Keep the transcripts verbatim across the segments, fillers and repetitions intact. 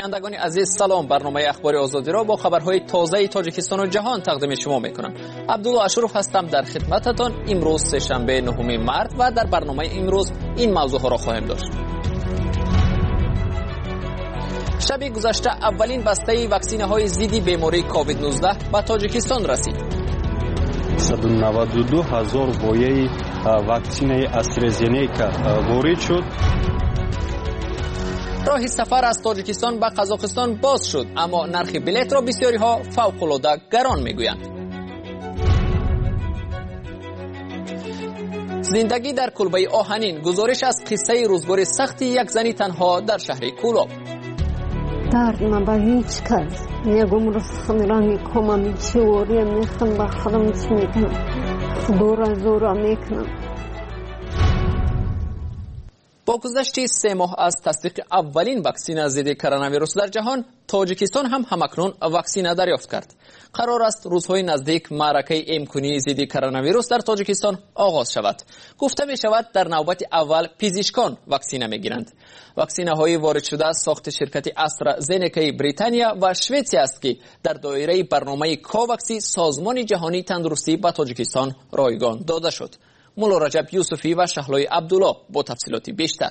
بینندگان عزیز سلام، برنامه اخبار آزادی را با خبرهای تازه تاجیکستان و جهان تقدیم شما میکنم. عبدالله اشرف هستم در خدمتتان. امروز سه‌شنبه نهم مارس و در برنامه امروز این موضوع ها را خواهیم داشت. شب گذشته اولین بسته واکسینه های ضد بیماری کووید نوزده به تاجیکستان رسید. صد و نود و دو هزار بویه واکسینه استرازنیکا وارد شد. راه سفر از تاجیکستان به قزاقستان باز شد، اما نرخ بلیط را بسیاری ها فوق العاده گران میگویند. زندگی در کلبه آهنین، گزارش از قصه روزگار سخت یک زنی تنها در شهر کولاب. درد من با هیچ کس میگم روز خمیرا میکنم میچی وری میخم با خودم چی میکنم دورا زورا میکنم. با گذشت سه ماه از تصدیق اولین واکسن ضد کرونا ویروس در جهان، تاجیکستان هم همکنون واکسن دریافت کرد. قرار است روزهای نزدیک معرکه امکانی ضد کرونا ویروس در تاجیکستان آغاز شود. گفته می شود در نوبت اول پزشکان واکسن میگیرند. واکسن های وارد شده از ساخت شرکت استرازنیکا بریتانیا و شوئدیا است که در دایره برنامه کوواکس سازمان جهانی تندرستی به تاجیکستان رایگان داده شد. مولا رجب یوسفی و شهلای عبدالله با تفصیلاتی بیشتر.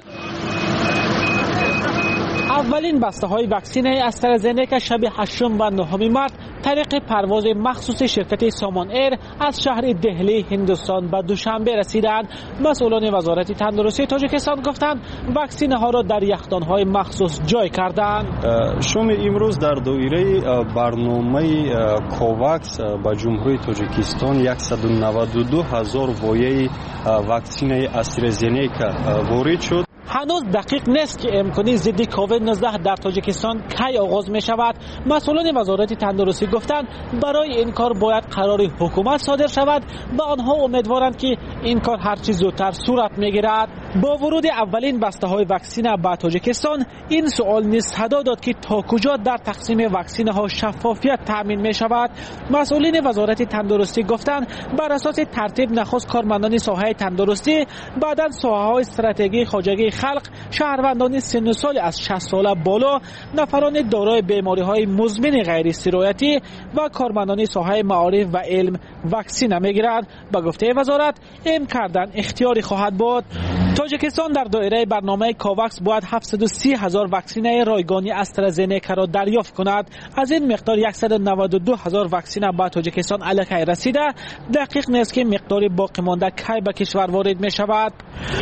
اولین بسته های واکسن استرازنیکا شب هشتم و نهم مارس طریق پرواز مخصوص شرکت سامان ایر از شهر دهلی هندوستان به دوشنبه رسیدند. مسئولان وزارت تندرستی تاجیکستان گفتند واکسن ها را در یخدان های مخصوص جای کردند. شام امروز در دایره برنامه کوواکس به جمهوری تاجیکستان صد و نود و دو هزار وایه واکسن استرازنیکا وارد شد. هنوز دقیق نیست که امکانی ضد کووید نوزده در تاجیکستان کی آغاز می شود. مسئولان وزارت تندرستی گفتند برای این کار باید قرار حکومت صادر شود و آنها امیدوارند که این کار هر چیز زودتر صورت می گیرد. با ورود اولین بسته های واکسن به تاجیکستان این سوال نیز صدا داد که تا کجا در تقسیم واکسن ها شفافیت تامین می شود. مسئولین وزارت تندرستی گفتند بر اساس ترتیب نخست کارمندان ساحه تندرستی، بعدا ساحه های استراتژی خواجگی خلق، شهروندان سن سال از شصت ساله بالا، نفران دارای بیماری های مزمن غیر سرایتی و کارمندان ساحه معارف و علم واکسن میگیرند. به گفته وزارت این کردن اختیاری خواهد بود. تاجیکستان در دایره برنامه کوواکس باید هفتصد و سی هزار واکسن رایگانی استرازنیکا را دریافت کند. از این مقدار صد و نود و دو هزار واکسن به تاجیکستان الکی رسیده. دقیق نیست که مقدار باقی مانده کی به کشور وارد می شود.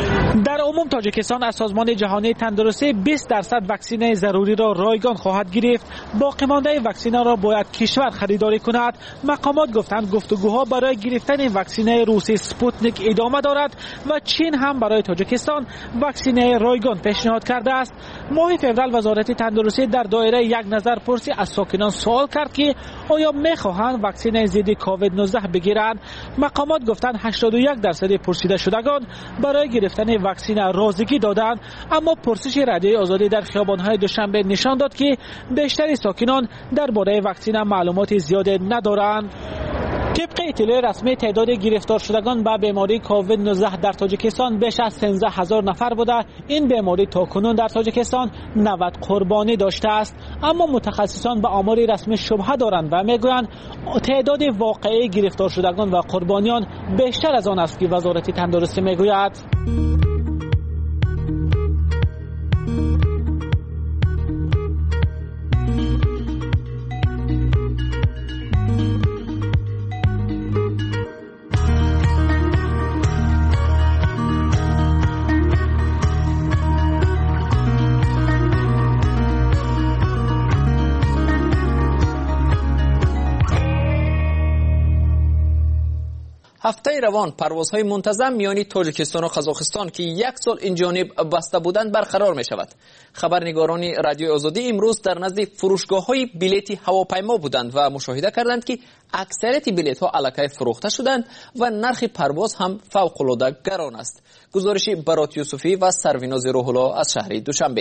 در عموم تاجیکستان از سازمان جهانی تندرستی بیست درصد واکسن ضروری را رایگان خواهد گرفت. باقی مانده واکسن را باید کشور خریداری کند. مقامات گفتند گفتگوها برای گرفتن واکسن روسی سپوتنیک ادامه دارد و چین هم برای تاجیکستان واکسن رایگان پیشنهاد کرده است. ماه فوریه وزارت تندرستی در دایره یک نظر پرسی از ساکنان سوال کرد که آیا می‌خواهند واکسن ضد کووید نوزده بگیرند. مقامات گفتند هشتاد و یک درصد پرسیده شدگان برای گرفتن واکسن راضیگی دادند، اما پرسش رادیوی آزادی در خیابان‌های دوشنبه نشان داد که بیشتر ساکنان درباره واکسن معلومات زیاد ندارند. طبق اطلاع رسمی تعداد گرفتار شدگان به بیماری کووید نوزده در تاجیکستان بیش از سیزده هزار نفر بوده. این بیماری تاکنون در تاجیکستان نود قربانی داشته است، اما متخصصان به آمار رسمی شبهه دارند و میگویند تعداد واقعی گرفتار شدگان و قربانیان بیشتر از آن است که وزارت تندرستی میگوید. هفته روان پروازهای منتظم میان تاجیکستان و قزاقستان که یک سال این جانب بسته بودند برقرار می شود. خبرنگاران رادیو آزادی امروز در نزد فروشگاه‌های بلیط هواپیما بودند و مشاهده کردند که اکثریت بلیط‌ها الکی فروخته شدند و نرخ پرواز هم فوق العاده گران است. گزارش برات یوسفی و سرویناز روح الله از شهر دوشنبه.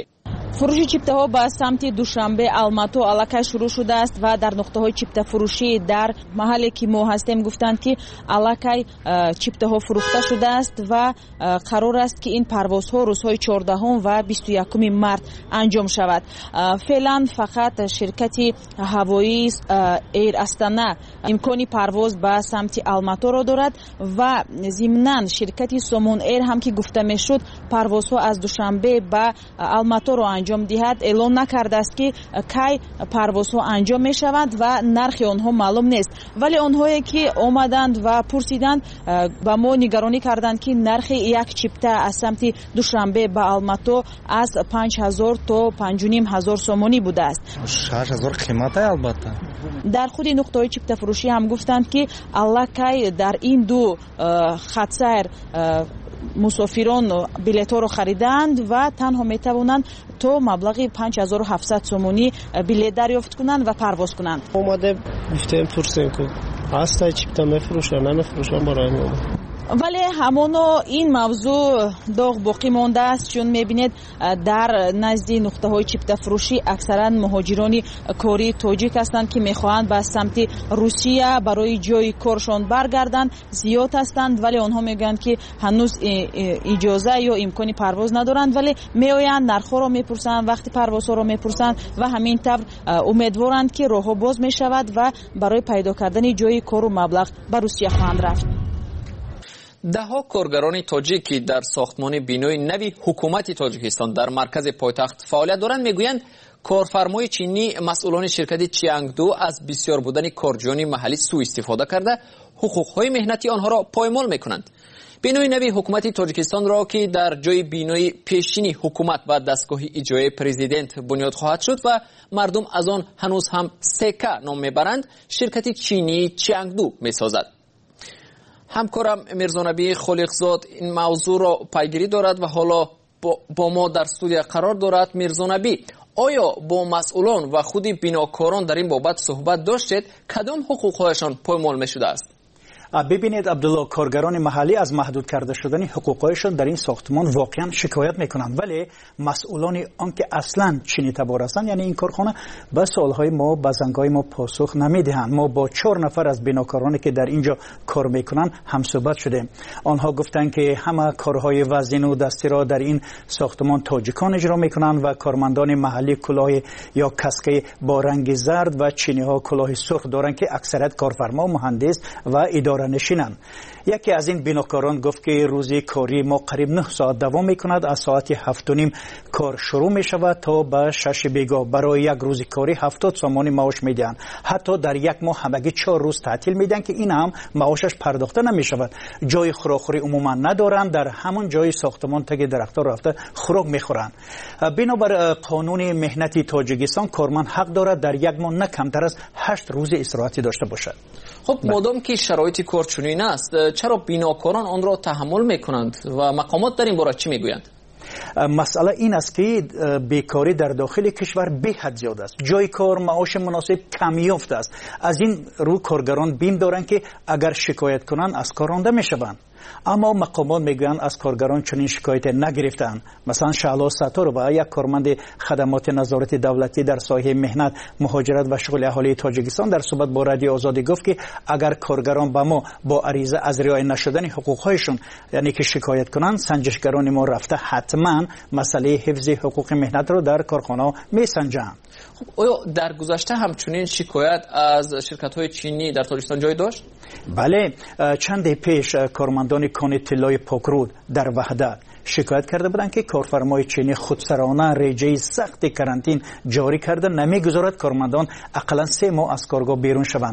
фурӯши чиптаҳо ба самти душанбе алмату аллакай шурӯъ шудааст ва дар нуқтаҳои чиптафурӯшӣ дар маҳалле ки мо ҳастем гуфтанд ки аллакай чиптаҳо фурӯхта шудааст ва қарор аст ки ин парвозҳо рӯзҳои чордаҳум ва бисту якуми март анҷом шавад. феълан фақат ширкати ҳавоии эйр астана имкони парвоз ба самти алматуро дорад ва зимнан ширкати сомон эйр ҳам ки гуфта мешуд парвозҳо аз душанбе ба алматуро анҷом диҳад, эълон накардааст ки кай парвозҳо анҷом мешаванд ва нархи онҳо маълум нест. вале онҳое ки омаданд ва пурсиданд ба мо нигаронӣ карданд ки нархи як чипта аз самти душанбе ба алмату аз панҷ ҳазор то панҷу ним ҳазор сомонӣ будааст. шаш ҳазор қимата албатта. дар худи нуқтаҳои чиптафурӯшӣ ҳам гуфтанд ки аллакай дар ин ду хатсайр мусофирон билетҳоро харидаанд ва танҳо метавонанд то маблағи панҷ ҳазору ҳафтсад сомонӣ билет дарёфт кунанд ва парвоз кунанд. омаде гуфтем пурсем ку ҳаста чипта мефурӯшанд намефурӯшанд барои мо. вале ҳамоно ин мавзӯъ доғ боқӣ мондааст, чун мебинед дар назди нуқтаҳои чиптафурӯшӣ аксаран муҳоҷирони кори тоҷик ҳастанд ки мехоҳанд ба самти Русия барои ҷои коршон баргарданд. зиёд ҳастанд, вале онҳо мегӯянд ки ҳанӯз иҷоза ё имкони парвоз надоранд, вале меоянд, нархҳоро мепурсанд, вақти парвозҳоро мепурсанд ва ҳамин тавр умедворанд ки роҳҳо боз мешавад ва барои пайдо кардани ҷои кору маблағ ба Русия хоҳанд рафт. даҳо коргарони тоҷик ки дар сохтмони бинои нави ҳукумати тоҷикистон дар маркази пойтахт фаъолият доранд мегӯянд корфармои чинӣ масъулони ширкати Чиангду аз бисёр будани корҷиёни маҳаллӣ сӯистифода карда ҳуқуқҳои меҳнати онҳоро поймол мекунанд. бинои нави ҳукумати тоҷикистонро ки дар ҷои бинои пешчини ҳукумат ва дастгоҳи иҷроии президент бунёд хоҳад шуд ва мардум аз он ҳанӯз ҳам сека ном мебаранд, ширкати чинии Чиангду месозад. ҳамкорам Мирзонабии Холиқзод ин мавзӯъро пайгирӣ дорад ва ҳоло бо мо дар студия қарор дорад. Мирзонабӣ, оё бо масъулон ва худи бинокорон дар ин бобат суҳбат доштед? кадом ҳуқуқҳояшон поймол мешудааст? бبینید عبدالله کارگران محلی از محدود کرده شدن حقوقشان در این ساختمان واقعا شکایت میکنند، ولی مسئولان آنکه اصلا چینی تبار هستند یعنی این کارخانه به سوالهای ما به زنگای ما پاسخ نمیدهند. ما با چهار نفر از بیناکارانی که در اینجا کار میکنند هم صحبت شدیم. آنها گفتند که همه کارهای وزین و دستی را در این ساختمان تاجیکان اجرا میکنند و کارمندان محلی کلاه یا کاسک با رنگ زرد و چینی ها کلاه سرخ دارند که اکثریت کارفرما، مهندس و اداره نشینند. یکی از این بیناکاران گفت که روزی کاری ما قریب نه ساعت دوام میکند. از ساعت هفت و نیم کار شروع می شود تا به شش بیگاه. برای یک روز کاری هفتاد سومانی معاش میدهند. حتی در یک ماه همگی چهار روز تعطیل میدن که این هم معاشش پرداخته نمی شود. جای خوراکخوری عموما ندارند، در همون جای ساختمان تگ درختها رفته خوراک میخورند. بنابر قانون مهنتی تاجیکستان کارمند حق دارد در یک ماه نه کمتر از هشت روز استراحتی داشته باشد. خب مادام که شرایط کار چنین است، چرا بیناکاران آن را تحمل میکنند و مقامات در این باره چی میگویند؟ مسئله این است که بیکاری در داخل کشور به حد زیاد است. جای کار، معاش مناسب کم یافته است. از این رو کارگران بیم دارند که اگر شکایت کنند از کار رانده میشوند. اما مقامات میگویند از کارگران چنین شکایت نگرفتند. مثلا شعلا ستاربا، یک کارمند خدمات نظارت دولتی در ساحه مهنت، مهاجرت و شغل اهالی تاجیکستان در صحبت با رادیو آزادی گفت که اگر کارگران به ما با عریضه از رعایت نشدن حقوقهایشان یعنی که شکایت کنند، سنجشگران ما رفته حتما مسئله حفظ حقوق مهنت را در کارخانه میسنجند. خب آیا در گذشته همچنین شکایت از شرکت‌های چینی در تاجیکستان جای داشت؟ بله، چند پیش کارمندان کان طلای پاکرود در وحدت شکایت کرده بودند که کارفرمای چینی خودسرانه رژه سخت کرانتین جاری کرده، نمیگذارد کارمندان اقلا سه ماه از کارگاه بیرون شوند.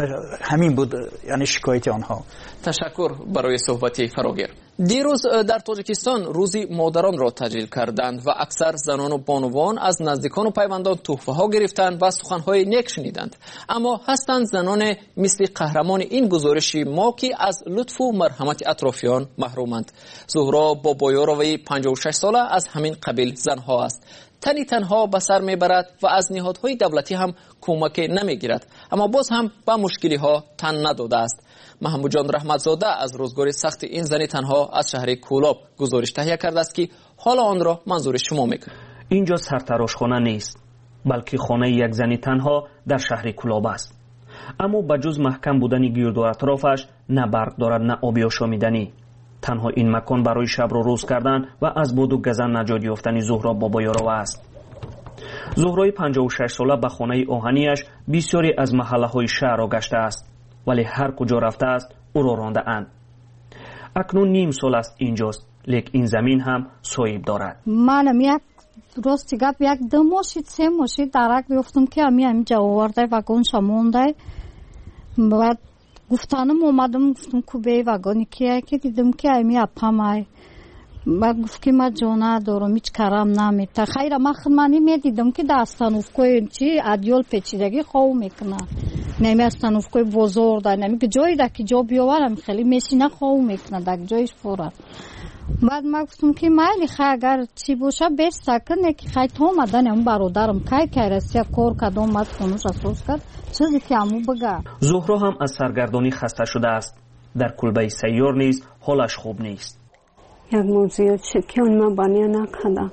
همین بود یعنی شکایت آنها. تشکر برای صحبتی فراگیر. دیروز در تاجیکستان روزی مادران را تجلیل کردند و اکثر زنان و بانوان از نزدیکان و پیوندان تحفه ها گرفتند و سخنهای نیک شنیدند. اما هستند زنان مثل قهرمان این گزارشی ما که از لطف و مرحمت اطرافیان محرومند. زهرا بابایاروی پنجاه و شش ساله از همین قبیل زنها است. تنی تنها به سر میبرد و از نهادهای دولتی هم کمک نمیگیرد، اما باز هم به مشکلی ها تن نداده است. محمود جان رحمتزاده از روزگار سخت این زنی تنها از شهر کولاب گزارش تهیه کرده است که حالا آن را منظور شما میکنم. اینجا سرتراشخانه نیست، بلکه خانه یک زنی تنها در شهر کلاب است. اما بجز محکم بودن گرد و اطرافش نه برق دارد نه آبی آشامیدنی. تنها این مکان برای شب رو روز کردن و از باد و گزن نجات یافتن زهرا بابایاروا است. زهرای پنجاه و شش ساله به خانه آهنیش بسیاری از محله های شهر را گشته است، ولی هر کجا رفته است او را رانده اند. اکنون نیم سال است اینجاست، لیک این زمین هم صاحب دارد. منم یک راستی گپ یک دو ماشید سه ماشید درک بیفتم که امی همینجا آورده وگون شمونده. بعد گفتانم اومدم گفتم کوبه وگونی که که دیدم که امی اپامای. بعد گفت که ما جونا دارم هیچ کارم نمیته. خیر ما خدمانی میدیدم که داستانوفکوی چی ادیول پیچیدگی خو میکنه. نمی استانوفکوی بزرگ داره، نمی که جایی ده که جا بیاورم خیلی میشینه خو میکنه در جایش فورد. بعد ما گفتم که مایلی خیلی اگر چی باشه بیش سکنه که خیلی تو آمدن اون برادرم که که رسی کار کدام مد خونوش اساس کرد چیزی که همو بگه. زهرا هم از سرگردانی خسته شده است. در کلبه سیار نیز حالش خوب نیست. یک موضوع چی که اون ما بانیه نکده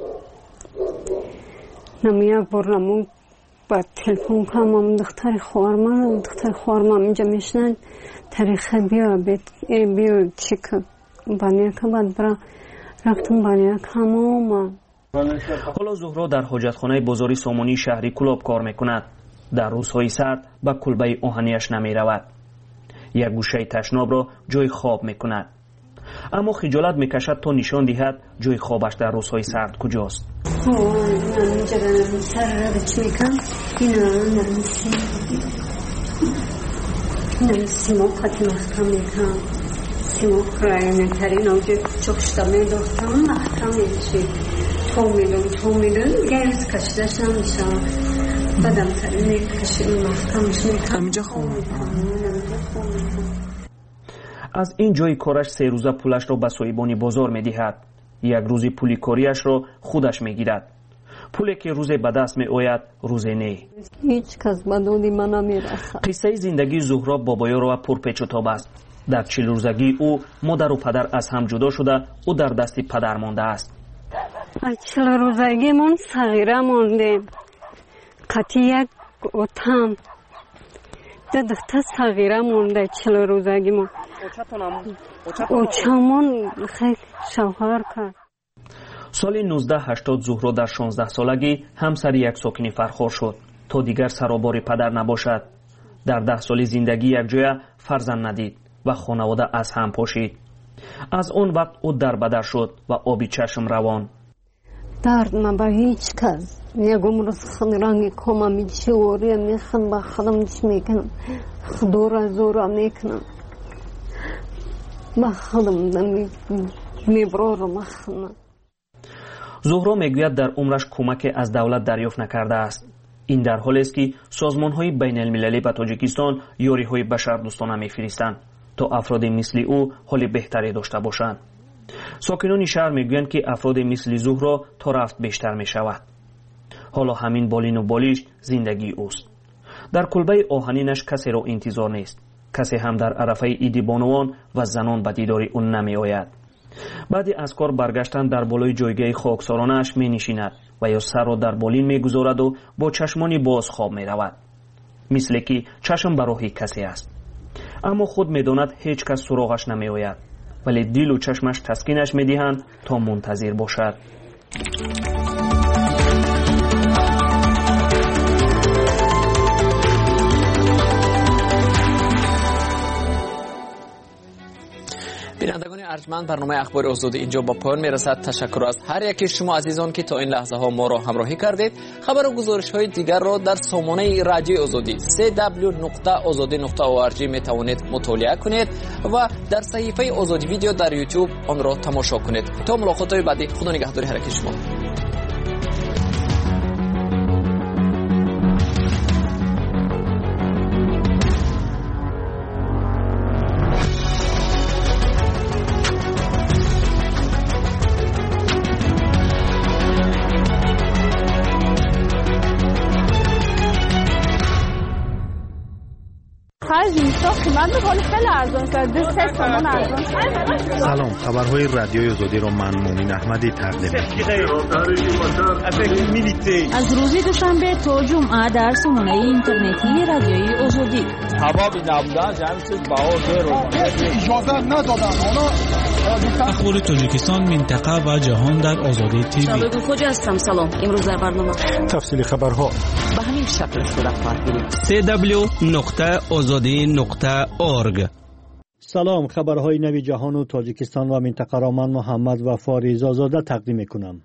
نمی یک بار نمون با تلفن کنم هم دختر خوارمان دختر خوارمان اینجا میشنن تاریخ بیا بیا چی که بانیه که باید برا رفتم بانیه که همه حالا زهرا در حاجتخانه بازاری سامانی شهری کلاب کار میکند. در روزهای سرد به کلبه آهنیش نمی رود. یک گوشه تشناب را جای خواب میکند. اما خجالت میکشد تا نشان دهد جای خوابش در روزهای سرد کجاست. اینجا سر را بچ میکن اینا نرمسی نرمسی ما قطع محکم میکن سیما کرای نترین آجه چخشتا میداختم محکم میچی تو میدون تو میدون گرز کشدش نمیشم بدم ترین میکشیم محکمش میکن همینجا خوب از این جای کارش سه روزه پولش را به صاحبان بازار میدهد. یک روزی پولی کاریش را خودش میگیرد. پولی که روزی به دست می آید روزی نه. هیچ کس به دودی من نمیرسد. قصه زندگی زهرا بابایاروا پرپیچ و تاب است. در چهل روزگی او مادر و پدر از هم جدا شده او در دست پدر مانده است. از چهل روزگی من صغیره ماندیم. قطعی یک اتم ده دختر صغیره مانده چهل روزگی من. او چمون خیلی شوهر کرد. سال نوزده هشتاد زهرا در شانزده سالگی همسر یک ساکنی فرخار شد تا دیگر سرابار پدر نباشد. در ده سال زندگی یک جای فرزند ندید و خانواده از هم پاشید. از اون وقت او در بدر شد و آبی چشم روان. درد من به هیچ کس یک عمر خود رنگی کامم میشه وری میخن با خودم چی میکنم خدورا زورا میکنم با خودم میبرارم مخنم. زهرا میگوید در عمرش کمک از دولت دریافت نکرده است. این در حالی است که سازمان‌های بین المللی به تاجیکستان یاری‌های بشردوستانه می‌فرستند تا افراد مثل او حال بهتری داشته باشند. ساکنان شهر میگویند که افراد مثل زهرا تا رفت بیشتر میشود. حالا همین بالین و بالیش زندگی اوست. در کلبه آهنینش کسی را انتظار نیست. کسی هم در عرفه عید بانوان و زنان به دیدار او نمی آید. بعدی از کار برگشتن در بالای جایگاه خاکسارانش می نشیند و یا سر را در بالین می گذارد و با چشمانی باز خواب می رود. مثل که چشم برای کسی است. اما خود می داند هیچ کس سراغش نمی آید. ولی دل و چشمش تسکینش می دهند تا منتظر باشد. بینندگان ارجمند، برنامه اخبار آزادی اینجا با پایان میرسد. تشکر از هر یکی شما عزیزان که تا این لحظه ها ما را همراهی کردید. خبر و گزارش های دیگر را در سامانه رادیو آزادی سی دبلیو نقطه آزادی نقطه او ار جی می توانید مطالعه کنید و در صفحه آزادی ویدیو در یوتیوب آن را تماشا کنید. تا ملاقات های بعدی، خدا نگهداری هر یک شما. Faz تا قیمت می‌کنه خیلی ارزان شده سه تومن ارزان. سلام، خبرهای رادیوی آزادی را من مومن احمدی تقدیم می‌کنم. از روز دوشنبه تا جمعه در سامانه اینترنتی رادیوی آزادی. هوا بی نبودن جمع چیز باور رو اجازه ندادن. حالا اخبار تاجیکستان، منطقه و جهان در آزادی تیوی. شبکه کجا هستم؟ سلام. امروز در برنامه تفصیل خبرها به همین شکل صورت خواهد گرفت. سی دبلیو نقطه آزادی نقطه اورگ. سلام، خبرهای نوی جهان و تاجیکستان و منطقه را من محمد وفا رضازاده تقدیم میکنم.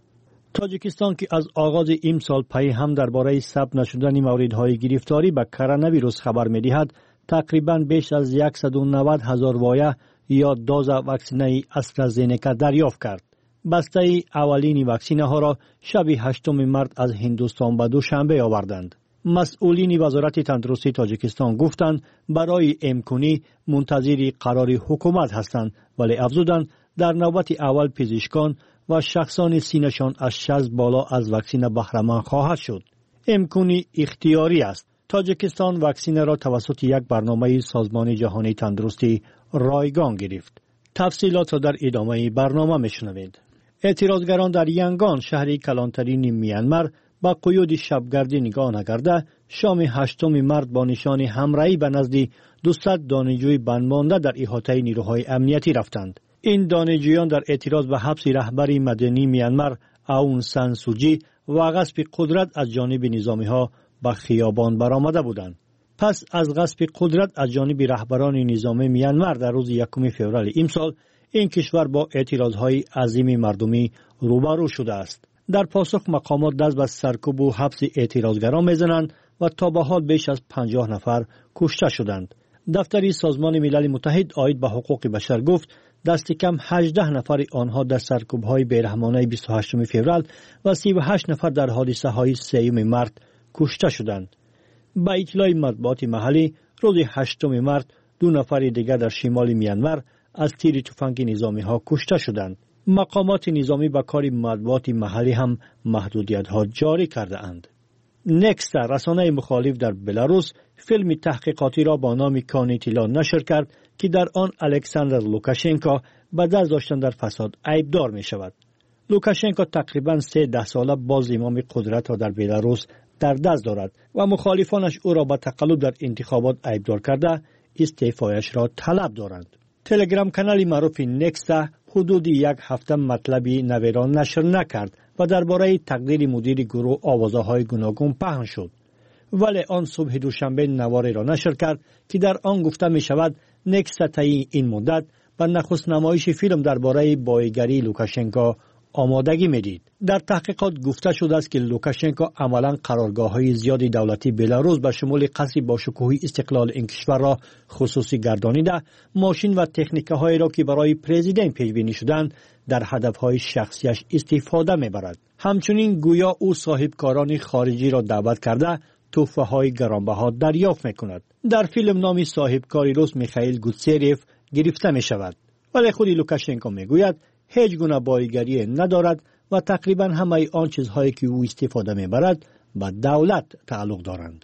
تاجیکستان که از آغاز امسال پی هم درباره ثبت نشدن موردهای گرفتاری به کرونا ویروس خبر می‌دهد، تقریباً بیش از صد و نود هزار وایه یا دوز واکسینه استرازینیکا دریافت کرد. بسته اولین واکسینه ها را شب هشتم مارس از هندوستان به دوشنبه آوردند. مسئولین وزارت تندرستی تاجیکستان گفتند برای امکنی منتظر قرار حکومت هستند، ولی افزودند در نوبت اول پزشکان و شخصان سینشان از شصت بالا از واکسینه بهره‌مند خواهد شد. امکنی اختیاری است. تاجیکستان واکسینه را توسط یک برنامه سازمان جهانی تندرستی رایگان گرفت. تفصیلات را در ادامه برنامه میشنوید. اعتراضگران در ینگان، شهری کلانترین میانمار، با قیود شبگردی نگاه نکرده شام هشتم مارس با نشان همراهی به نزد دویست دانشجوی بندمانده در احاطه نیروهای امنیتی رفتند. این دانشجویان در اعتراض به حبس رهبر مدنی میانمار آون سان سوچی و غصب قدرت از جانب نظامی‌ها به خیابان برآمده بودند. پس از غصب قدرت از جانب رهبران نظامی میانمار در روز یکم فوریه امسال، این کشور با اعتراضهای عظیم مردمی روبرو شده است. در پاسخ مقامات دست به سرکوب و حبس اعتراضگران میزنند و تا به حال بیش از پنجاه نفر کشته شدند. دفتر سازمان ملل متحد عاید به حقوق بشر گفت دست کم هجده نفر آنها در سرکوب‌های بیرحمانه بیست و هشتم فوریه و سی و هشت نفر در حادثه‌های سوم مارس کشته شدند. با اطلاع مطبوعات محلی، روز هشتم مارس دو نفر دیگر در شمال میانمار از تیر تفنگ نظامی ها کشته شدند. مقامات نظامی با کار مطبوعات محلی هم محدودیت ها جاری کرده اند. نکست، رسانه مخالف در بلاروس، فیلم تحقیقاتی را با نام کانیتیلا نشر کرد که در آن الکساندر لوکاشنکو به دست داشتن در فساد عیبدار می شود. لوکاشنکو تقریباً سه ده ساله باز زمام قدرت را در بلاروس در دست دارد و مخالفانش او را به تقلب در انتخابات عیبدار کرده استعفایش را طلب دارند. تلگرام کانال معروف نکست حدود یک هفته مطلبی نوی را نشر نکرد و درباره تقدیر مدیر گروه آوازه‌های گوناگون پهن شد. ولی آن صبح دوشنبه نواری را نشر کرد که در آن گفته می شود نکست طی این مدت به نخست نمایش فیلم درباره بایگری لوکاشنکو آمادگی میدید. در تحقیقات گفته شده است که لوکاشنکو عملاً قرارگاه‌های زیادی دولتی بلاروس به شمول قصر با شکوه استقلال این کشور را خصوصی گردانیده، ماشین و تکنیک‌هایی را که برای پرزیدنت پیش بینی شدند در هدف‌های شخصیش استفاده می‌برد. همچنین گویا او صاحبکاران خارجی را دعوت کرده تحفه‌های گرانبها دریافت می‌کند. در فیلم نام صاحبکاری روس میخائیل گوتسیریف گرفته می‌شود، ولی خود لوکاشنکو میگوید هیچ گونه بایگری ندارد و تقریباً همه آن چیزهایی که او استفاده میبرد به دولت تعلق دارند.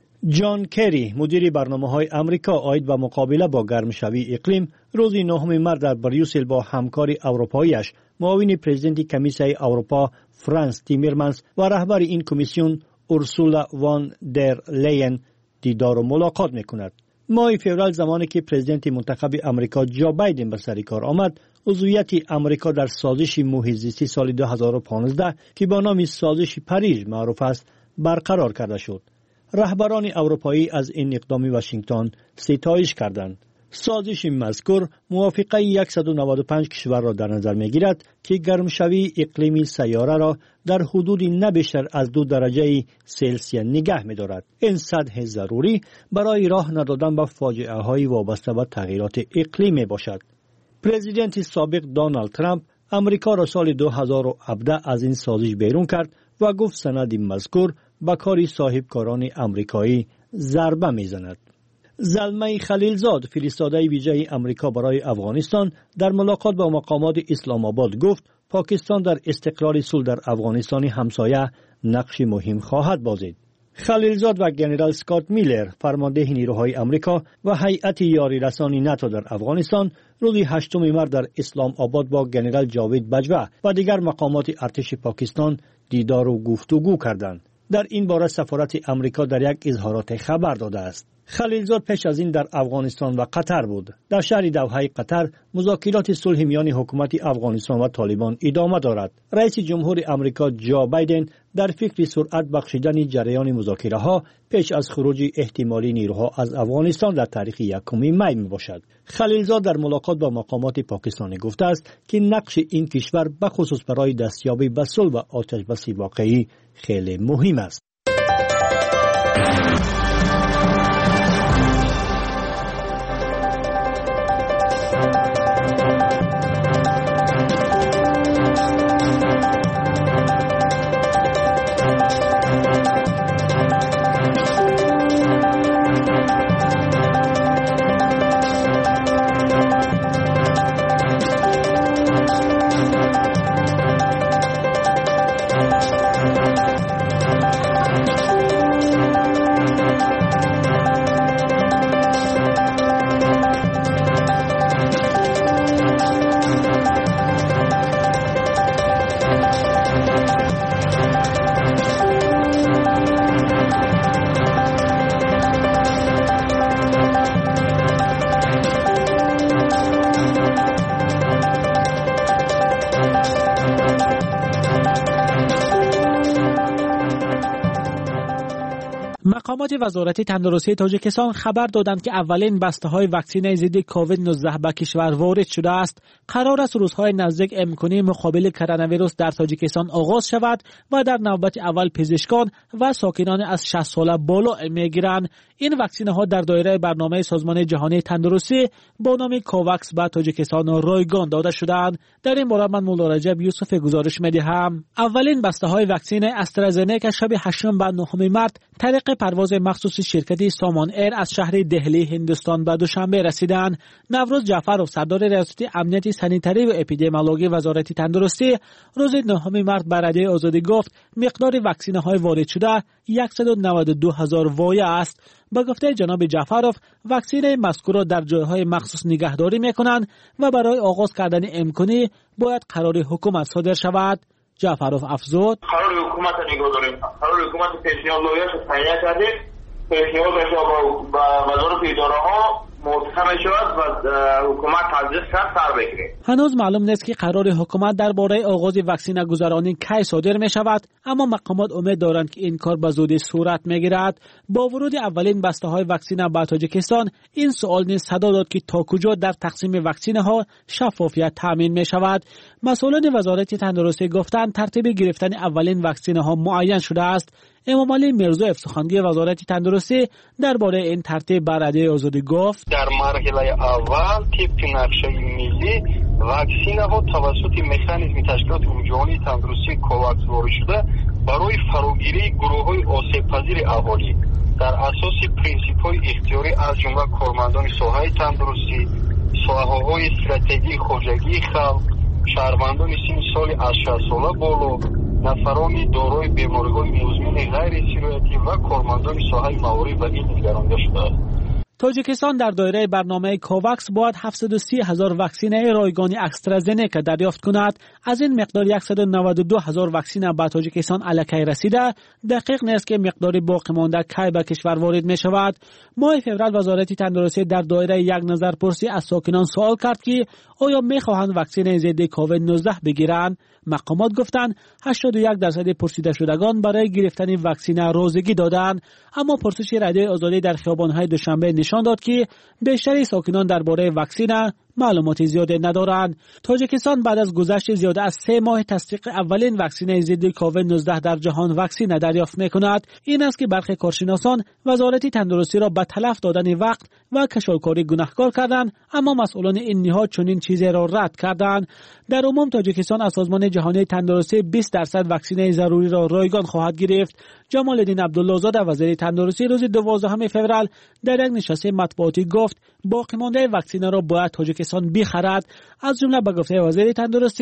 جان کری، مدیر برنامه‌های آمریکا عاید به مقابله با گرمشوی اقلیم، روز نهم مارس در بریوسل با همکار اروپاییش، معاون پرزیدنت کمیسیون اروپا فرانس تیمرمنس و رهبر این کمیسیون اورسولا وان در لین دیدار و ملاقات میکند. ماه فوریه زمانی که پرزیدنت منتخب آمریکا جو بایدن به سر کار آمد، عضویت آمریکا در سازش محیط زیستی سال دو هزار و پانزده که با نام سازش پاریس معروف است برقرار کرده شد. رهبران اروپایی از این اقدام واشنگتن ستایش کردند. سازش مذکور موافقه صد و نود و پنج کشور را در نظر می‌گیرد که گرمشوی اقلیمی سیاره را در حدود نه بیشتر از دو درجه سلسیوس نگه می‌دارد. این سطح ضروری برای راه ندادن به فاجعه‌های وابسته به تغییرات اقلیمی باشد. پرزیدنت سابق دونالد ترامپ امریکا را سال دو هزار و هفده از این سازش بیرون کرد و گفت سند مذکور به کار صاحبکاران امریکایی ضربه می‌زند. زلمه خلیلزاد، فرستاده ویژه امریکا برای افغانستان، در ملاقات با مقامات اسلام آباد گفت پاکستان در استقرار صلح در افغانستان همسایه نقش مهم خواهد بازید. خلیلزاد و جنرال اسکات میلر فرمانده نیروهای آمریکا و هیئت یاری رسانی ناتو در افغانستان روز هشتم مارس در اسلام آباد با جنرال جاوید بجوا و دیگر مقامات ارتش پاکستان دیدار و گفتگو کردند. در این باره سفارت آمریکا در یک اظهارات خبر داده است. خلیلزاد پیش از این در افغانستان و قطر بود. در شهر دوحه قطر مذاکرات صلح میان حکومت افغانستان و طالبان ادامه دارد. رئیس جمهور آمریکا جو بایدن در فکر سرعت بخشیدن جریان مذاکره ها پیش از خروج احتمالی نیروها از افغانستان در تاریخ یکم می می باشد. خلیلزاد در ملاقات با مقامات پاکستانی گفته است که نقش این کشور به خصوص برای دستیابی به صلح و آتش‌بس واقعی خیلی مهم است. مقامات وزارت تندرستی تاجیکستان خبر دادند که اولین بسته‌های واکسن ضد کووید نوزده به کشور وارد شده است. قرار است روزهای نزدیک امکانی مقابله کرونا ویروس در تاجیکستان آغاز شود و در نوبت اول پزشکان و ساکنان از شصت ساله بالا میگیرند. این واکسن ها در دایره برنامه سازمان جهانی تندرستی با نام کوواکس به تاجیکستان رایگان داده شدند. در این باره من مولا رجب یوسف گزارش می‌دهم. اولین بسته‌های واکسن استرازنیکا شب هشتم و نهم مارس طریق پرواز مخصوص شرکت سامان ایر از شهر دهلی هندوستان به دوشنبه رسیدند. نوروز جعفرов سردار ریاست امنیت سانیتری و اپیدمیولوژی وزارت تندرستی روز نهم مارس به رادیوی آزادی گفت مقدار واکسن های وارد شده صد و نود و دو هزار وایه است. با گفته جناب جعفرov واکسن مذکور را در جایهای مخصوص نگهداری میکنند و برای آغاز کردن امکانی باید قرار حکومت صادر شود. جعفرov افزود قرار حکومت نگاه داریم. قرار حکومت پیشنهاد لایحه‌اش تهیه کرده. پیشنهادش را با وزارت اداره ها متهم شود و حکومت تصدیق کرد سر بگیره. هنوز معلوم نیست که قرار حکومت درباره آغاز واکسن گذرانی کی صادر می شود، اما مقامات امید دارند که این کار به زودی صورت می گیرد. با ورود اولین بسته های واکسن به تاجیکستان این سوال نیز صدا داد که تا کجا در تقسیم واکسن ها شفافیت تامین می شود. مسئولان وزارت تندرستی گفتند ترتیب گرفتن اولین واکسن ها معین شده است. امام علی میرزایف سخنگوی وزارت تندرستی درباره این ترتیب به رادیوی آزادی گفت در مرحله اول طبق نقشه ملی واکسن ها توسط مکانیزم تشکیلات جهانی تندرستی کوواکس وارد شده برای فراگیری گروه های آسیب پذیر اهالی در اساس پرینسیپ های اختیاری از جمله کارمندان ساحه تندرستی، ساحه های استراتژی خوجگی خلق، شهروندان سن سال از شصت ساله بالا، نفران دارای بیماری‌های مزمن غیر سیرایتی و کارمندان ساحه معارف و این نگرانده شده. تاجیکستان در دایره برنامه کوواکس باید هفتصد و سی هزار واکسن رایگان استرازنیکا دریافت کند. از این مقدار صد و نود و دو هزار واکسن به تاجیکستان الکی رسیده. دقیق نیست که مقدار باقی مانده کی به کشور وارد می شود. ماه فوریه وزارت تندرستی در دایره یک نظرپرسی از ساکنان سوال کرد که آیا می خواهند واکسن ضد کووید نوزده بگیرند. مقامات گفتند هشتاد و یک درصد پرسیده شدگان برای گرفتن واکسن رازگی دادند، اما پرسش رادیوی آزادی در خیابان‌های دوشنبه نشان داد که بیشتر ساکنان درباره واکسن معلومات زیادی ندارند. تاجیکستان بعد از گذشت زیاده از سه ماه تصدیق اولین واکسن ضد کووید نوزده در جهان واکسن دریافت می‌کند. این است که برخی کارشناسان وزارت تندرستی را به تلف دادن وقت و کشالکاری گناهکار کردند، اما مسئولان این نهاد چنین چیزی را رد کردند. در عموم تاجیکستان از سازمان جهانی تندرستی بیست درصد واکسن ضروری را رایگان خواهد گرفت. جمال الدین عبدالله زاده وزیر تندرستی روز دوازدهم فوریه در یک نشست مطبوعاتی گفت باقی مانده واکسن را باید تاجیکستان بخرد. از جمله به گفته وزیر تندرستی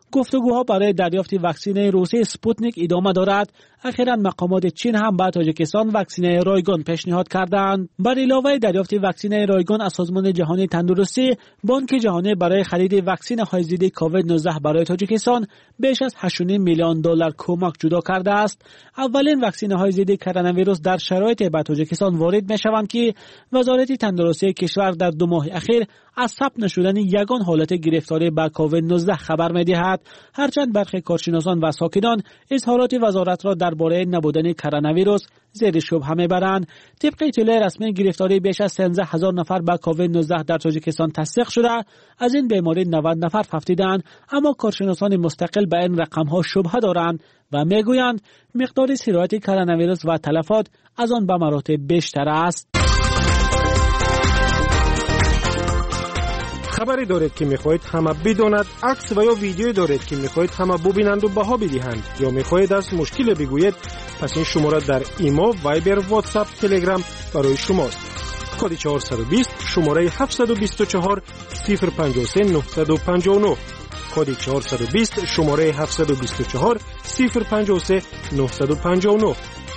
گفتگوها برای دریافت واکسن روسی اسپوتنیک ادامه دارد. اخیراً مقامات چین هم به تاجیکستان واکسن رایگان پیشنهاد کردند. بر علاوه دریافت واکسن رایگان از سازمان جهانی تندرستی، بانک جهانی برای خرید واکسن های ضد کووید نوزده برای تاجیکستان بیش از هشت و نیم میلیون دلار کمک جدا کرده است. اولین واکسن های ضد کرونا ویروس در شرایط به تاجیکستان وارد می‌شوند که وزارت تندرستی کشور در دو ماه اخیر از ثبت نشدن یگان حالت گرفتاری به کووید نوزده خبر می‌دهد. هرچند برخی کارشناسان و ساکنان اظهارات وزارت را درباره نبودن کرونا ویروس زیر شبهه می‌برند. طبق اطلاع رسمی گرفتاری بیش از سیزده هزار نفر به کووید نوزده در تاجیکستان تصدیق شده. از این بیماری نود نفر فوتیدند، اما کارشناسان مستقل به این رقم‌ها شبهه دارند و میگویند مقدار سرایت کرونا ویروس و تلفات از آن به مراتب بیشتر است. خبری دارید که میخواهید همه بداند، عکس و یا ویدیویی دارید که میخواهید همه ببینند و بها بدهند، یا میخواهید از مشکل بگویید، پس این شماره در ایما، وایبر، واتساپ، تلگرام برای شماست. کد چهارصد و بیست شماره هفتصد و بیست و چهار صفر پنجاه و سه نهصد و پنجاه و نه. کد چهارصد و بیست شماره هفتصد و بیست و چهار صفر پنجاه و سه نهصد و پنجاه و نه.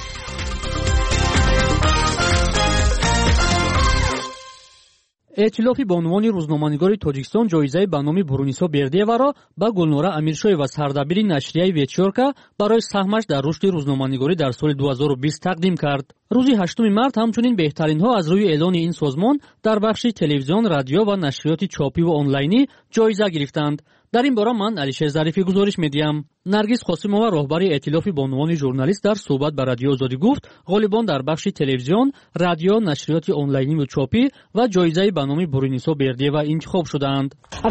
ائتلاف бонувони рӯзноманигори тоҷикистон ҷоизаи ба номи Бурунисо Бердиеваро ба Гулнора Амиршоева сардабири нашрияи Ветчёрка барои саҳмаш дар рушди рӯзноманигорӣ дар соли дуҳазору бист тақдим кард. рӯзи ҳаштуми март ҳамчунин беҳтаринҳо аз рӯи эълони ин созмон дар бахши телевизион, радио ва нашриёти чопӣ ва онлайнӣ ҷоиза гирифтанд. дар ин бора ман Алишер Зарифӣ гузориш медиҳам. Наргиз Қосимова, роҳбари ائتلاف бонувони журналист, дар суҳбат ба Радиои Озодӣ гуфт, ғолибон дар бахши телевизион, радио, нашриёти онлайниву чопӣ ва ҷоизаи ба номи Бурунисо Бердиева интихоб шудаанд.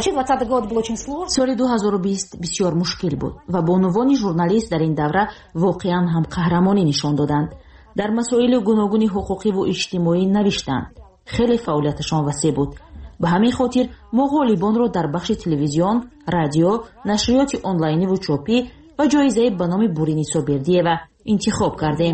соли дуҳазору бист бисёр мушкил буд ва бонувони журналист дар ин давра воқеан ҳам қаҳрамонӣ нишон доданд. дар масоили гуногуни ҳуқуқиву иҷтимоӣ навиштанд. хеле фаъолияташон васеъ буд. به همین خاطر ما غالبان را در بخش تلویزیون، رادیو، نشریات آنلاینی و چاپی و جایزه به نام Бурунисо Бердиева انتخاب کردیم.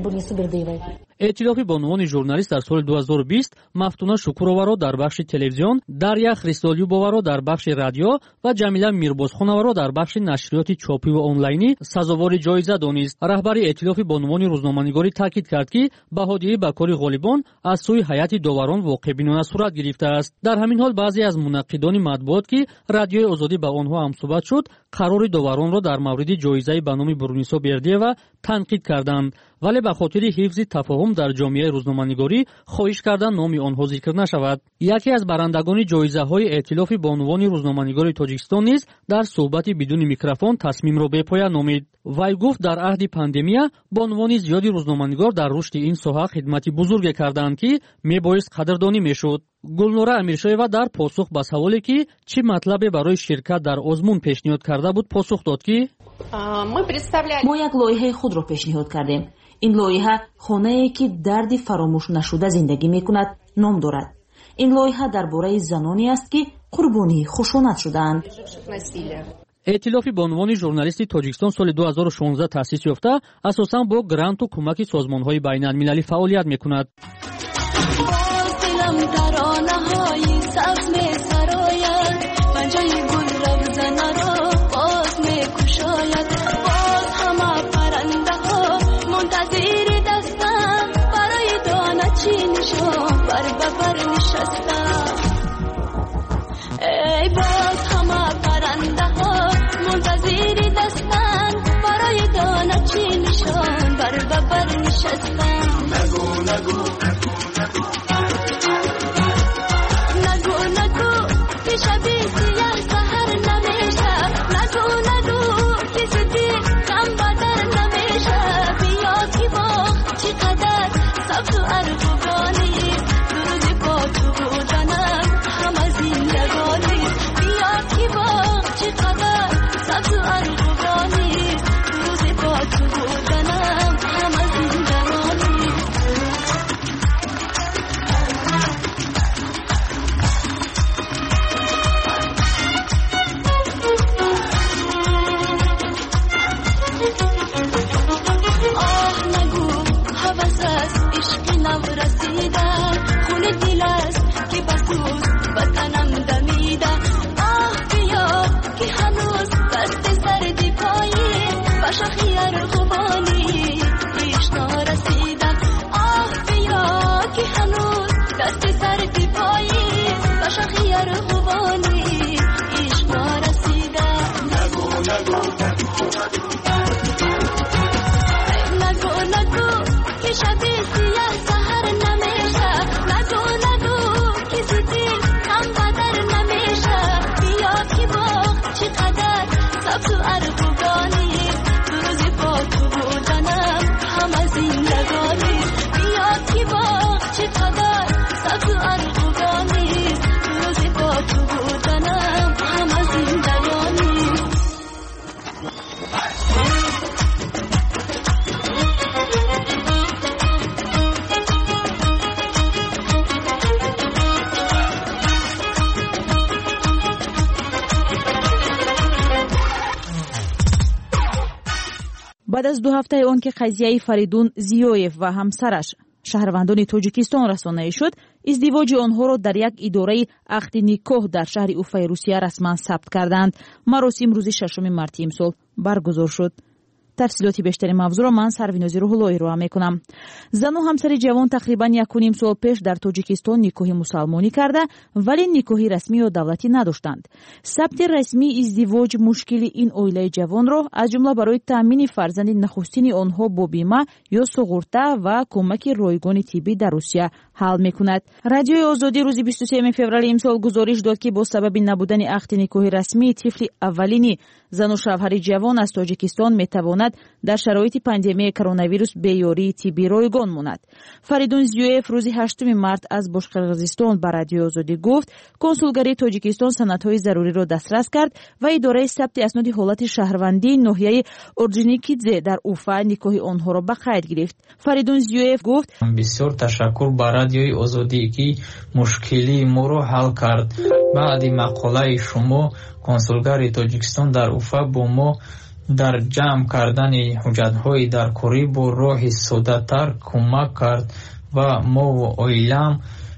ائتلاف бонувони журналист дар соли дуҳазору бист Мафтуна Шукуроваро дар бахши телевизион, Дарья Христолюбоваро дар бахши радио ва Ҷамила Мирбозхоноваро дар бахши нашриёти чопӣ ва онлайнӣ сазовори ҷоиза донист. раҳбари ائтилофи бонувони рӯзноманигорӣ таъкид кард, ки баҳодиҳӣ ба кори ғолибон аз сӯи ҳайати доварон воқеъбинона сурат гирифтааст. дар ҳамин ҳол баъзе аз мунаққидони матбуот, ки Радиои Озодӣ ба онҳо ҳамсӯҳбат шуд, қарори доваронро дар мавриди ҷоизаи ба номи Бурунисо Бердиева танқид карданд, вале ба хотири ҳифзи тафоҳум дар ҷомеаи рӯзноманигорӣ хоҳиш кардан номи онҳо зикр нашавад. яке аз барандагони ҷоизаҳои ائтилофи бонувони рӯзноманигори Тоҷикистон низ дар суҳбати бидуни микрофон тасмимро бепоя номид. вай гуфт, дар аҳди пандемия бонувони зиёди рӯзноманигор дар рушди ин соҳа хидмати бузурге карданд, ки мебоист қадрдонӣ мешуд. Гулнора Амиршоева дар посух ба саволе, ки чӣ матлабе барои ширкат дар озмун пешниҳод карда буд, посух дод, ки мо як лоиҳаи худро пешниҳод кардем. ин лоиҳа хонае ки дарди фаромӯшнашуда зиндагӣ мекунад ном дорад. ин лоиҳа дар бораи заноне аст, ки қурбонии хушонат шудаанд. ائтилофи бонувони журналисти Тоҷикистон соли дуҳазору шонздаҳ таъсис ёфта, асосан бо гранту кӯмаки созмонҳои байналмилалӣ фаъолият мекунад. ای باز همه پرنده ها منتظر دستن برای دانه چی نشان بر ببر نشستن. نگو نگو نگو نگو شاخی ارغوانی آشنا رسیدم آه بیا که هنوز دست سردی پاییز با شاخی ارغوانی آشنا رسیدم نگو نگو نگو نگو که شب سیاه سحر نمیشه نگو نگو که زودی هم بدر نمیشه بیا که باغ چقدر سبز و ارغوانی روزی با تو بودنم همه زندگانی بیا که باغ چقدر سبز و ارغوانی روزی با تو بودنم همه زندگانی بعد از دو هفته آن که قضیه فریدون زیویف و همسرش شهروندان تاجیکستان رسانه‌ای شد، ازدواج آنها را در یک اداره عقد نکاح در شهر اوفای روسیه رسما ثبت کردند. مراسم روز ششم مارس امسال برگزار شد. تفصیلات بیشتر موضوع را من سروینازی روح‌اللهی ارائه می‌کنم. زن و همسر جوان تقریباً یک و نیم سال پیش در تاجیکستان نکاح مسلمانی کرده ولی نکاح رسمی و دولتی نداشتند. ثبت رسمی ازدواج مشکل این عائله جوان را از جمله برای تامین فرزند نخستین آنها با بیمه یا سوغورته و کمک رایگان طبی در روسیه حل می‌کند. رادیوی آزادی روز بیست و سوم فوریه امسال گزارش داد که با سبب نبودن عقد نکاح رسمی طفل اولینی زن و شوهر جوان از تاجیکستان میتواند در شرایط پاندمی کرونا ویروس بیاری طبی رایگان ماند. فریدون زیویف روز هشتم مارس از باشقرغیزستان به رادیو آزادی گفت کنسولگری تاجیکستان سندهای ضروری را دسترس کرد و اداره ثبت اسناد حالت شهروندی ناحیه اورجینیکیدزه در اوفا نکاح آنها را به قید گرفت. فریدون زیویف گفت بسیار تشکر به رادیوی آزادی که مشکلی ما را حل کرد. بعد مقاله شما کنسولگری تاجیکستان در اوفا با ما در جمع کردن حجت‌های درکاری با راه ساده‌تر کمک کرد و ما و عائله‌ام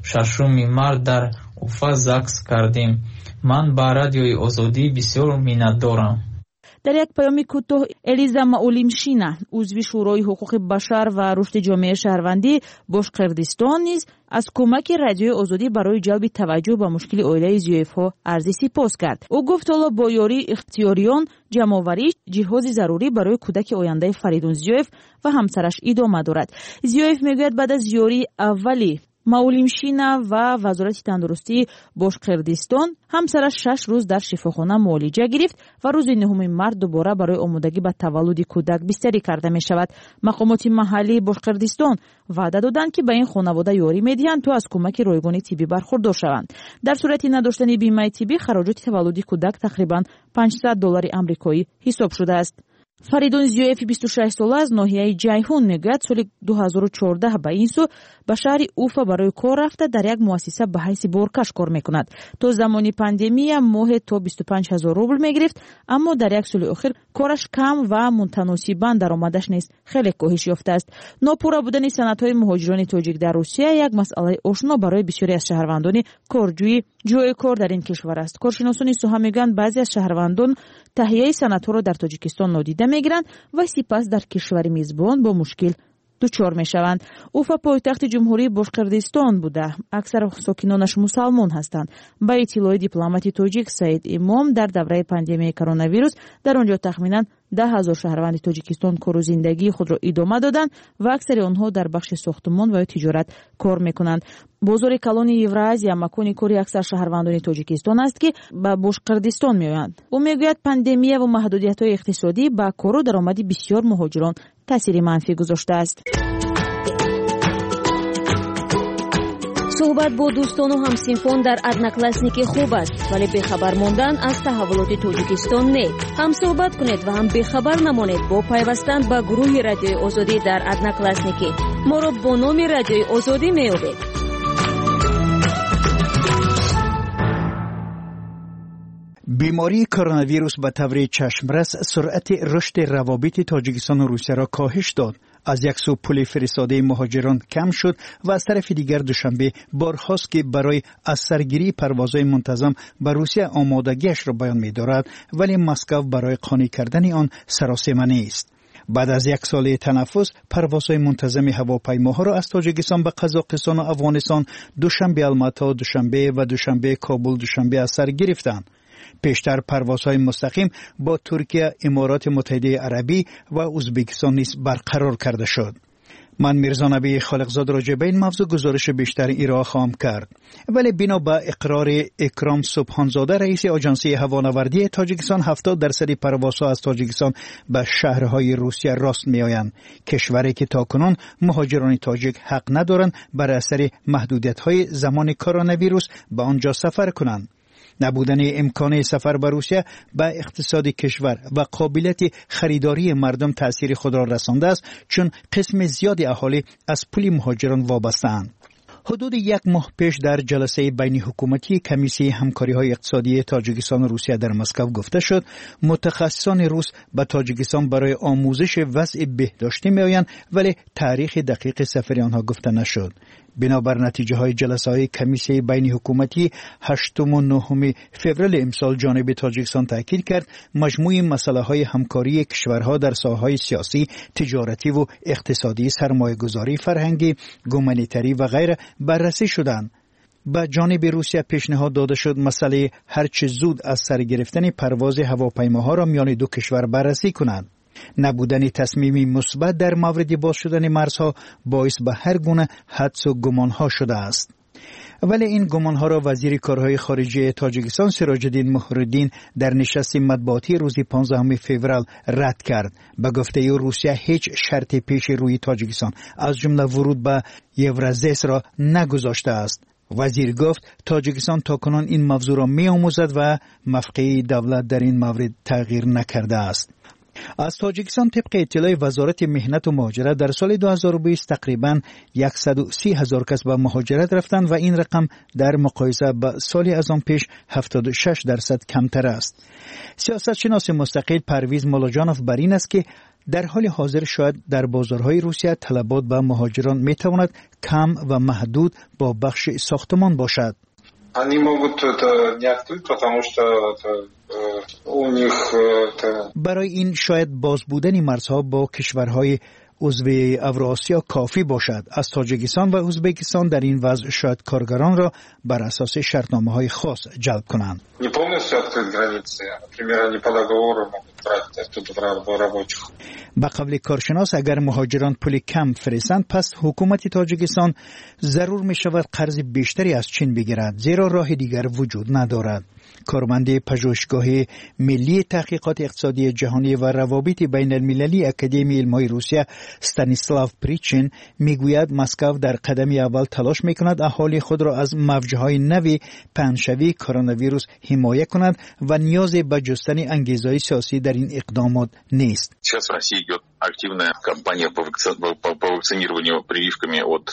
ششم مارس در اوفا زاکس کردیم. من به رادیوی آزادی بسیار منتدارم. در یک پیام کوتاه الیزا ماولیم-شینا عضو شورای حقوق بشر و رشد جامعه شهروندی باشقردستان نیز از کمک رادیوی آزادی برای جلب توجه به مشکل عائله زیویف ها عرض سپاس کرد. او گفت حالا با یاری اختیاریان جمع‌آوری جهاز ضروری برای کودک آینده فریدون زیویف و همسرش ادامه دارد. زیویف میگوید بعد از یاری اولی ماولیم-شینا و وزارت تندرستی باشقردستان همسرش شش روز در شفاخانه معالجه گرفت و روز نهم مارس دوباره برای آمادگی به تولد کودک بستری کرده می شود. مقامات محلی باشقردستان وعده دادند که به این خانواده یاری میدهند تا از کمک رایگان طبی برخوردار شوند. در صورت نداشتن بیمه طبی خراجات تولد کودک تقریبا پانصد دلار آمریکایی حساب شده است. فریدون زیویف بیست و شش ساله از ناحیه جیهون میگوید سال دو هزار و چهارده به این سو به شهر اوفا برای کار رفته در یک مؤسسه به حیث بارکش کار میکند. تا زمانی پاندمی ماه تا بیست و پنج هزار روبل میگرفت، اما در یک سال اخیر کارش کم و متناسباً درآمدش نیز خیلی کاهش یافته است. ناپورا بودن سندهای مهاجران تاجیک در روسیه یک مسئله آشنا برای بسیاری از شهروندان کارجویی جای کار در این کشور است. کارشناسان ساحه میگویند بعضی از شهروندان تهیه سندها را در تاجیکستان نادیده میگیرند و سپس در کشور میزبان با مشکل دچار میشوند. اوفا پایتخت جمهوری باشقردستان بوده. اکثر ساکنانش مسلمان هستند. با اطلاع دیپلمات تاجیک سعید امام در دوره پاندمی کرونا ویروس در آنجا تخمینا ده هزار شهروند تاجیکستان کار و زندگی خود را ادامه دادند و اکثر آنها در بخش ساختمان و تجارت کار میکنند. بازار کلان اوراسیا مکان کاری اکثر شهروندان تاجیکستان است که به باشقردستان میآیند. او میگوید پاندمی و محدودیت‌های اقتصادی با کار و درآمد بسیار مهاجران تاثیر منفی گذاشته است. صحبت با دوستان و همسینفان در ادناکلاسنیکی خوب است، ولی بخبر ماندن از تحولات تاجیکستان نه. هم صحبت کنید و هم بخبر نمانید با پیوستن به گروه رادیوی آزادی در ادناکلاسنیکی. ما را با نام رادیوی آزادی میابید. بیماری کرونا ویروس به طور چشمرس سرعت رشد روابط تاجیکستان و روسیه را کاهش داد. از یک سو پول فرستاده مهاجران کم شد و از طرف دیگر دوشنبه بارخواست که برای از سرگیری پروازهای منتظم به روسیه آمادگیش را بیان می دارد، ولی مسکو برای قانع کردن آن سراسیمه نیست. بعد از یک سال تنفس پروازهای منتظم هواپیماها را از تاجیکستان به قزاقستان و افغانستان دوشنبه الماتا، دوشنبه و دوشنبه کابل، دوشنبه از سر گرفتند. پیشتر پروازهای مستقیم با ترکیه، امارات متحده عربی و ازبکستان نیز برقرار کرده شد. من میرزا نبی خالقزاد راجع به این موضوع گزارش بیشتر ارائه خواهم کرد. ولی بنا به اقرار اکرام سبحانزاده رئیس آژانسی هوانوردی تاجیکستان، هفتاد درصد پروازها از تاجیکستان به شهرهای روسیه راست میآیند. کشوری که تاکنون مهاجران تاجیک حق ندارند بر اثر محدودیت‌های زمان کرونا ویروس به آنجا سفر کنند. نبودن امکان سفر به روسیه به اقتصاد کشور و قابلیت خریداری مردم تأثیر خود را رسانده است، چون قسم زیادی اهالی از پول مهاجران وابسته‌اند. حدود یک ماه پیش در جلسه بین حکومتی کمیسیون همکاری‌های اقتصادی تاجیکستان و روسیه در مسکو گفته شد متخصصان روس به تاجیکستان برای آموزش وضع بهداشتی می‌آیند، ولی تاریخ دقیق سفر آنها گفته نشد. بنابر نتیجه های جلسه های کمیسیون بین حکومتی هشتم و نهم فوریه امسال جانب تاجیکستان تاکید کرد مجموع مسئله های همکاری کشورها در ساحه‌های سیاسی، تجارتی و اقتصادی، سرمایه‌گذاری، فرهنگی، گومانیتری و غیره بررسی شدند. به جانب روسیه پیشنهاد داده شد مسئله هرچه زود از سر گرفتن پرواز هواپیماها را میان دو کشور بررسی کنند. نبودن تصمیمی مثبت در مورد باز شدن مرزها باعث به هر گونه حدس و گمانها شده است. ولی این گمانها را وزیر کارهای خارجه تاجیکستان سراج الدین مهرالدین در نشست مطبوعاتی روز پانزدهم فوریه رد کرد. به گفته او روسیه هیچ شرط پیش روی تاجیکستان از جمله ورود به یورازیس را نگذاشته است. وزیر گفت تاجیکستان تاکنون این موضوع را می آموزد و موقع دولت در این مورد تغییر نکرده است. از تاجیکستان طبق اطلاع وزارت مهنت و مهاجرت در سال دو هزار و بیست تقریباً صد و سی هزار کس به مهاجرت رفتند و این رقم در مقایسه با سال از آن پیش هفتاد و شش درصد کمتر است. سیاستشناس مستقل پرویز مولاجانوف بر این است که در حال حاضر شاید در بازارهای روسیه طلبات به مهاجران می تواند کم و محدود با بخش ساختمان باشد. Они могут это не открыть, потому что это, у них это... برای این شاید باز بودن مرزها با کشورهای عضو اوراسیا کافی باشد. از تاجیکستان و ازبکستان در این وضع شاید کارگران را بر اساس شرطنامه‌های خاص جلب کنند. Не полностью открыть границы, например, они по договору могут брать оттуда рабочих. به قول کارشناس اگر مهاجران پول کم فرستند پس حکومت تاجیکستان ضرور می شود قرض بیشتری از چین بگیرد، زیرا راه دیگر وجود ندارد. کارمند پژوهشگاه ملی تحقیقات اقتصادی جهانی و روابط بین المللی اکادمی علم‌های روسیه استانیسلاو پریچین میگوید مسکو در قدم اول تلاش میکند اهالی خود را از موج‌های نوی پنه‌شوی کرونا ویروس حمایت کند و نیاز به جستن انگیزه‌های سیاسی در این اقدامات نیست. Сейчас в России идет активная кампания по вакцинированию прививками от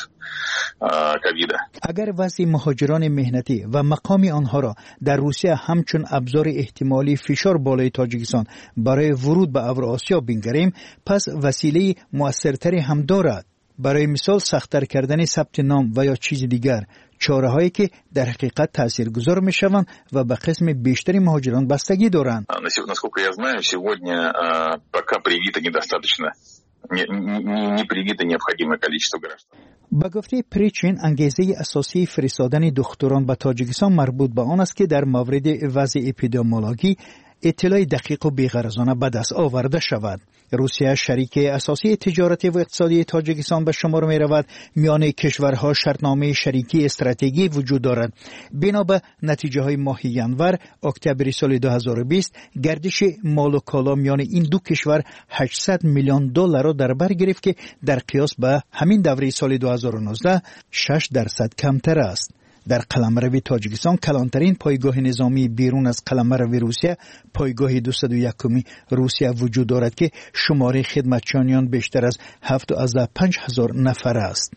ковида. اگر وضع مهاجران مهنتی و مقام آنها را در روسیه همچون ابزار احتمالی فشار بالای تاجیکستان برای ورود به اوراسیا بنگریم، پس وسیله مؤثرتری هم دارد. برای مثال سخت‌تر کردن ثبت نام و یا چیز دیگر، چاره‌هایی که در حقیقت تاثیرگذار می‌شوند و به قسم بیشتری مهاجران بستگی دارند. Насколько я знаю, сегодня пока привито недостаточно. Не, не, не привито необходимое количество граждан. با گفته پریچین انگیزه اساسی فرستادن دکتران به تاجیکستان مربوط به آن است که در مورد وضع اپیدمیولوژی اطلاع دقیق و بی‌غرضانه به دست آورده شود. روسیه شریک اساسی تجارتی و اقتصادی تاجیکستان به شمار می رود. میان کشورها شرطنامه شریکی استراتژی وجود دارد. بنا به نتیجه های ماه ینور اکتبر سال دو هزار و بیست گردش مال و کالا میان این دو کشور هشتصد میلیون دلار را در بر گرفت که در قیاس به همین دوره سال دو هزار و نوزده شش درصد کمتر است. در قلمرو تاجیکستان کلانترین پایگاه نظامی بیرون از قلمرو روسیه، پایگاه دویست و یکم روسیه وجود دارد که شماره خدمتچیان بیشتر از هفتاد و پنج هزار نفر است.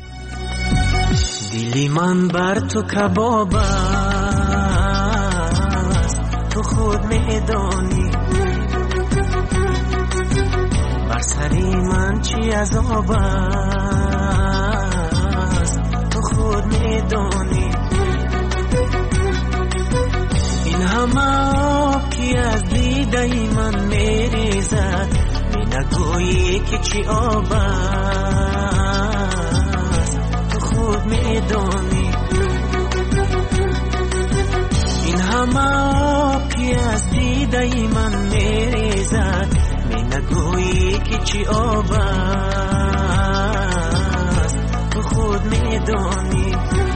دلی من بر تو کباب است، تو خود میدانی بر سری من چی عذاب است، تو خود میدانی این همه آب که از دیده من میریزد، می نگویی که چی آب است تو خود میدانی این همه آب که از دیده من میریزد می نگویی که چی آب است تو خود میدانی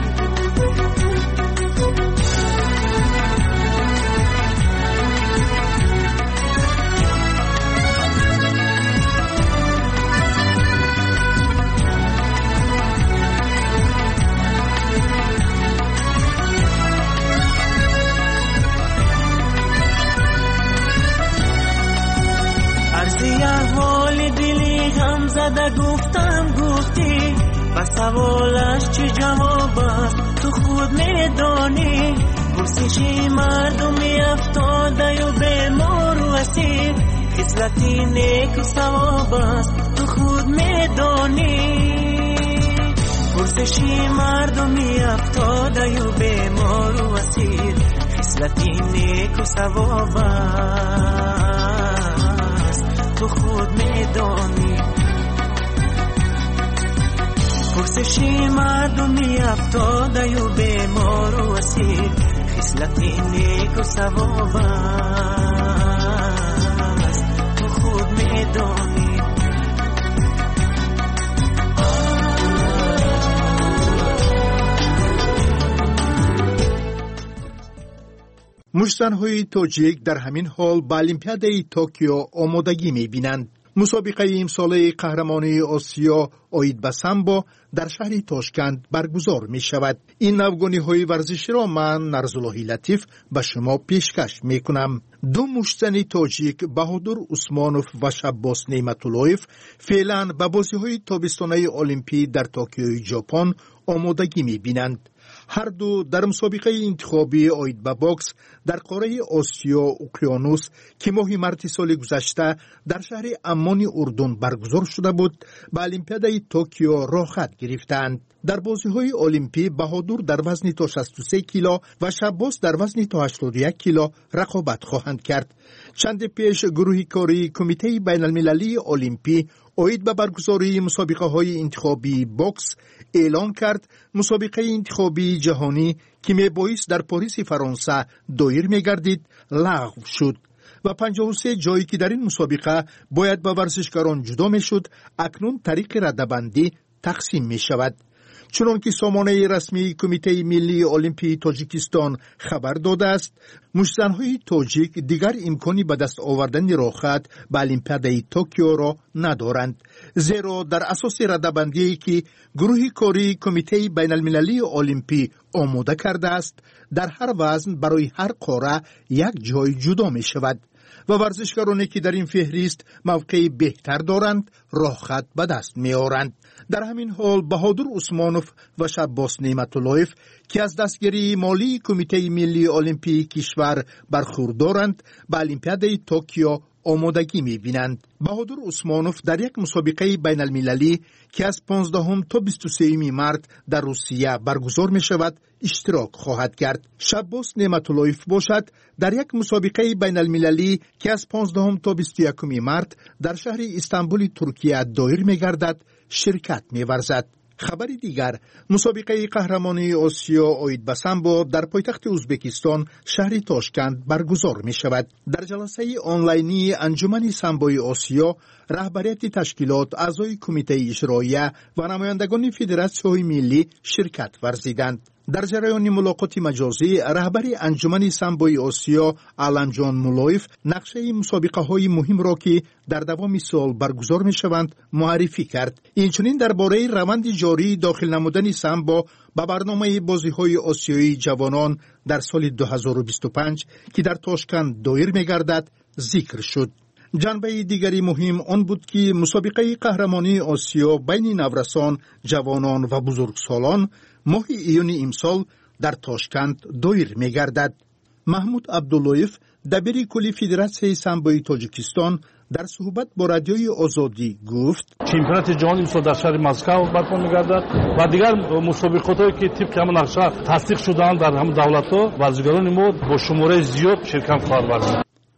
احوال دلی غم زده گفتم گفتی و سوالش چه جواب است تو خود میدانی پرسشی مردمی افتاده و بیمار و اسیر خصلتی نیک و ثواب است تو خود میدانی پرسشی مردمی افتاده و بیمار و اسیر خصلتی نیک و ثواب است تو خود میدانی پرسشی مردمی افتاده و بیمار و اسیر خصلتی نیک و ثواب است تو خود میدانی مشت‌زن‌های تاجیک در همین حال به المپیادهای توکیو آمادگی می‌بینند. مسابقه امساله قهرمانی آسیا آید به سامبو در شهر تاشکند برگزار می شود. این نوگانی‌های ورزشی را من نرزاللهی لطیف به شما پیشکش می کنم. دو مشت‌زن تاجیک بهادر عثمانوف و شباس نعمت‌اللهیف فعلا به بازی‌های تابستانه المپی در توکیو ژاپن آمادگی می بینند. هر دو در مسابقه انتخابی آید به باکس در قاره آسیا اقیانوس که ماه مارس سال گذشته در شهر عمان اردن برگزار شده بود به المپیاد توکیو راه خط گرفتند. در بازی‌های المپی بهادر در وزن تا شصت و سه کیلو و شباس در وزن تا هشتاد و یک کیلو رقابت خواهند کرد. چند پیش گروه کاری کمیته بین المللی المپی آید به برگزاری مسابقه های انتخابی باکس اعلان کرد مسابقه انتخابی جهانی که میبایست در پاریس فرانسه دایر میگردید لغو شد و پنجاه و سه جایی که در این مسابقه باید به ورزشکاران جدا میشد اکنون طریق رده‌بندی تقسیم می شود. چنان که سامانه رسمی کمیته ملی المپی تاجیکستان خبر داده است مشت‌زن‌های تاجیک دیگر امکانی به دست آوردن راه خط به المپیاد توکیو را ندارند، زیرا در اساس رده‌بندی که گروه کاری کمیته بین المللی المپی آماده کرده است در هر وزن برای هر قاره یک جای جدا می شود و ورزشکارانی که در این فهرست موقع بهتر دارند راه خط به دست می آورند. در همین حال بهادر عثمانوف و شباس نعمت‌اللهیف که از دستگیری مالی کمیته ملی المپی کشور برخوردارند به المپیاد توکیو آمادگی می بینند. بهادر عثمانوف در یک مسابقه بین المللی که از پانزدهم تا بیست و سوم مارس در روسیه برگزار می شود اشتراک خواهد کرد. شباس نعمت‌اللهیف باشد در یک مسابقه بین المللی که از پانزدهم تا بیست و یکم مارس در شهر استانبول ترکیه دایر می گردد شرکت می ورزد. خبر دیگر مسابقه قهرمانی آسیا آید به سامبو در پایتخت ازبکستان شهر تاشکند برگزار می شود. در جلسه آنلاینی انجمن سامبوی آسیا رهبریت تشکیلات، اعضای کمیته اجراییه و نمایندگان فدراسیون ملی شرکت ورزیدند. در جریان ملاقات مجازی رهبر انجمن سامبوی آسیا علنجان مولایف نقشه مسابقه های مهم را که در دوام سال برگزار می شوند معرفی کرد. اینچنین درباره روند جاری داخل نمودن سامبو به برنامه بازی های آسیایی جوانان در سال دو هزار و بیست و پنج که در تاشکند دایر می گردد ذکر شد. جنبه دیگری مهم آن بود که مسابقه قهرمانی آسیا بین نورسان، جوانان و بزرگسالان ماه ایون امسال در تاشکند دایر می گردد. محمود عبداللهیف دبیر کلی فدراسیون سامبوی تاجیکستان در صحبت با رادیوی آزادی گفت چمپیونات جهانی امسال در شهر مسکو برپا می‌گردد و دیگر مسابقاتی که طبق همون نقشه تصدیق شده‌اند در همون دولت‌ها ورزشکاران ما با شماره زیاد شرکت خواهند ورزید.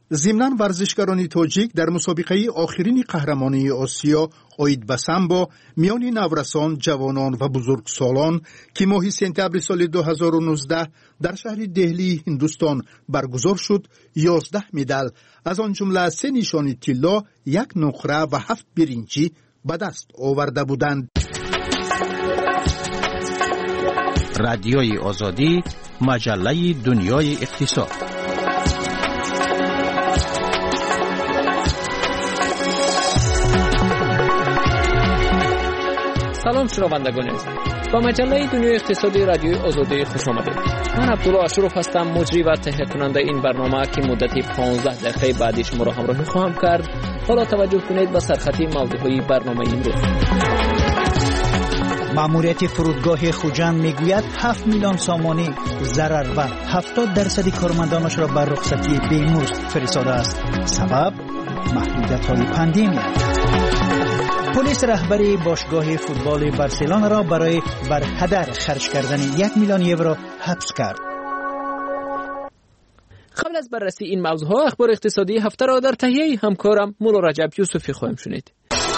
ضمناً ورزشکاران تاجیک در مسابقه آخرین قهرمانی آسیا اوید به سامبو میان نورسان، جوانان و بزرگسالان که ماه سپتامبر سال دو هزار و نوزده در شهر دهلی هندوستان برگزار شد، یازده مدال از آن جمله سه نشان طلا، یک نقره و هفت برنجی به دست آورده بودند. رادیوی آزادی، مجله دنیای اقتصاد. سلام شنوندگان عزیز، با مجله دنیای اقتصادی رادیوی آزادی خوش آمدید. من عبدالله اشرف هستم، مجری و تهیه کننده این برنامه که مدت پانزده دقیقه بعدی شما را همراهی خواهم کرد. حالا توجه کنید به سرخطی موضوعی برنامه امروز. ماموریت فرودگاه خوجند میگوید هفت میلیون سامانی ضرر و هفتاد درصد کارمندانش را بر رخصتی بیمزد فرستاده است. سبب محدودیت‌های پاندمی. پلیس رهبری باشگاه فوتبال بارسلونا را برای بر هدر خرج کردن یک میلیون یورو حبس کرد. قبل از بررسی این موضوعها، اخبار اقتصادی هفته را در تهیه همکارم مولا رجب یوسفی خواهیم شنید.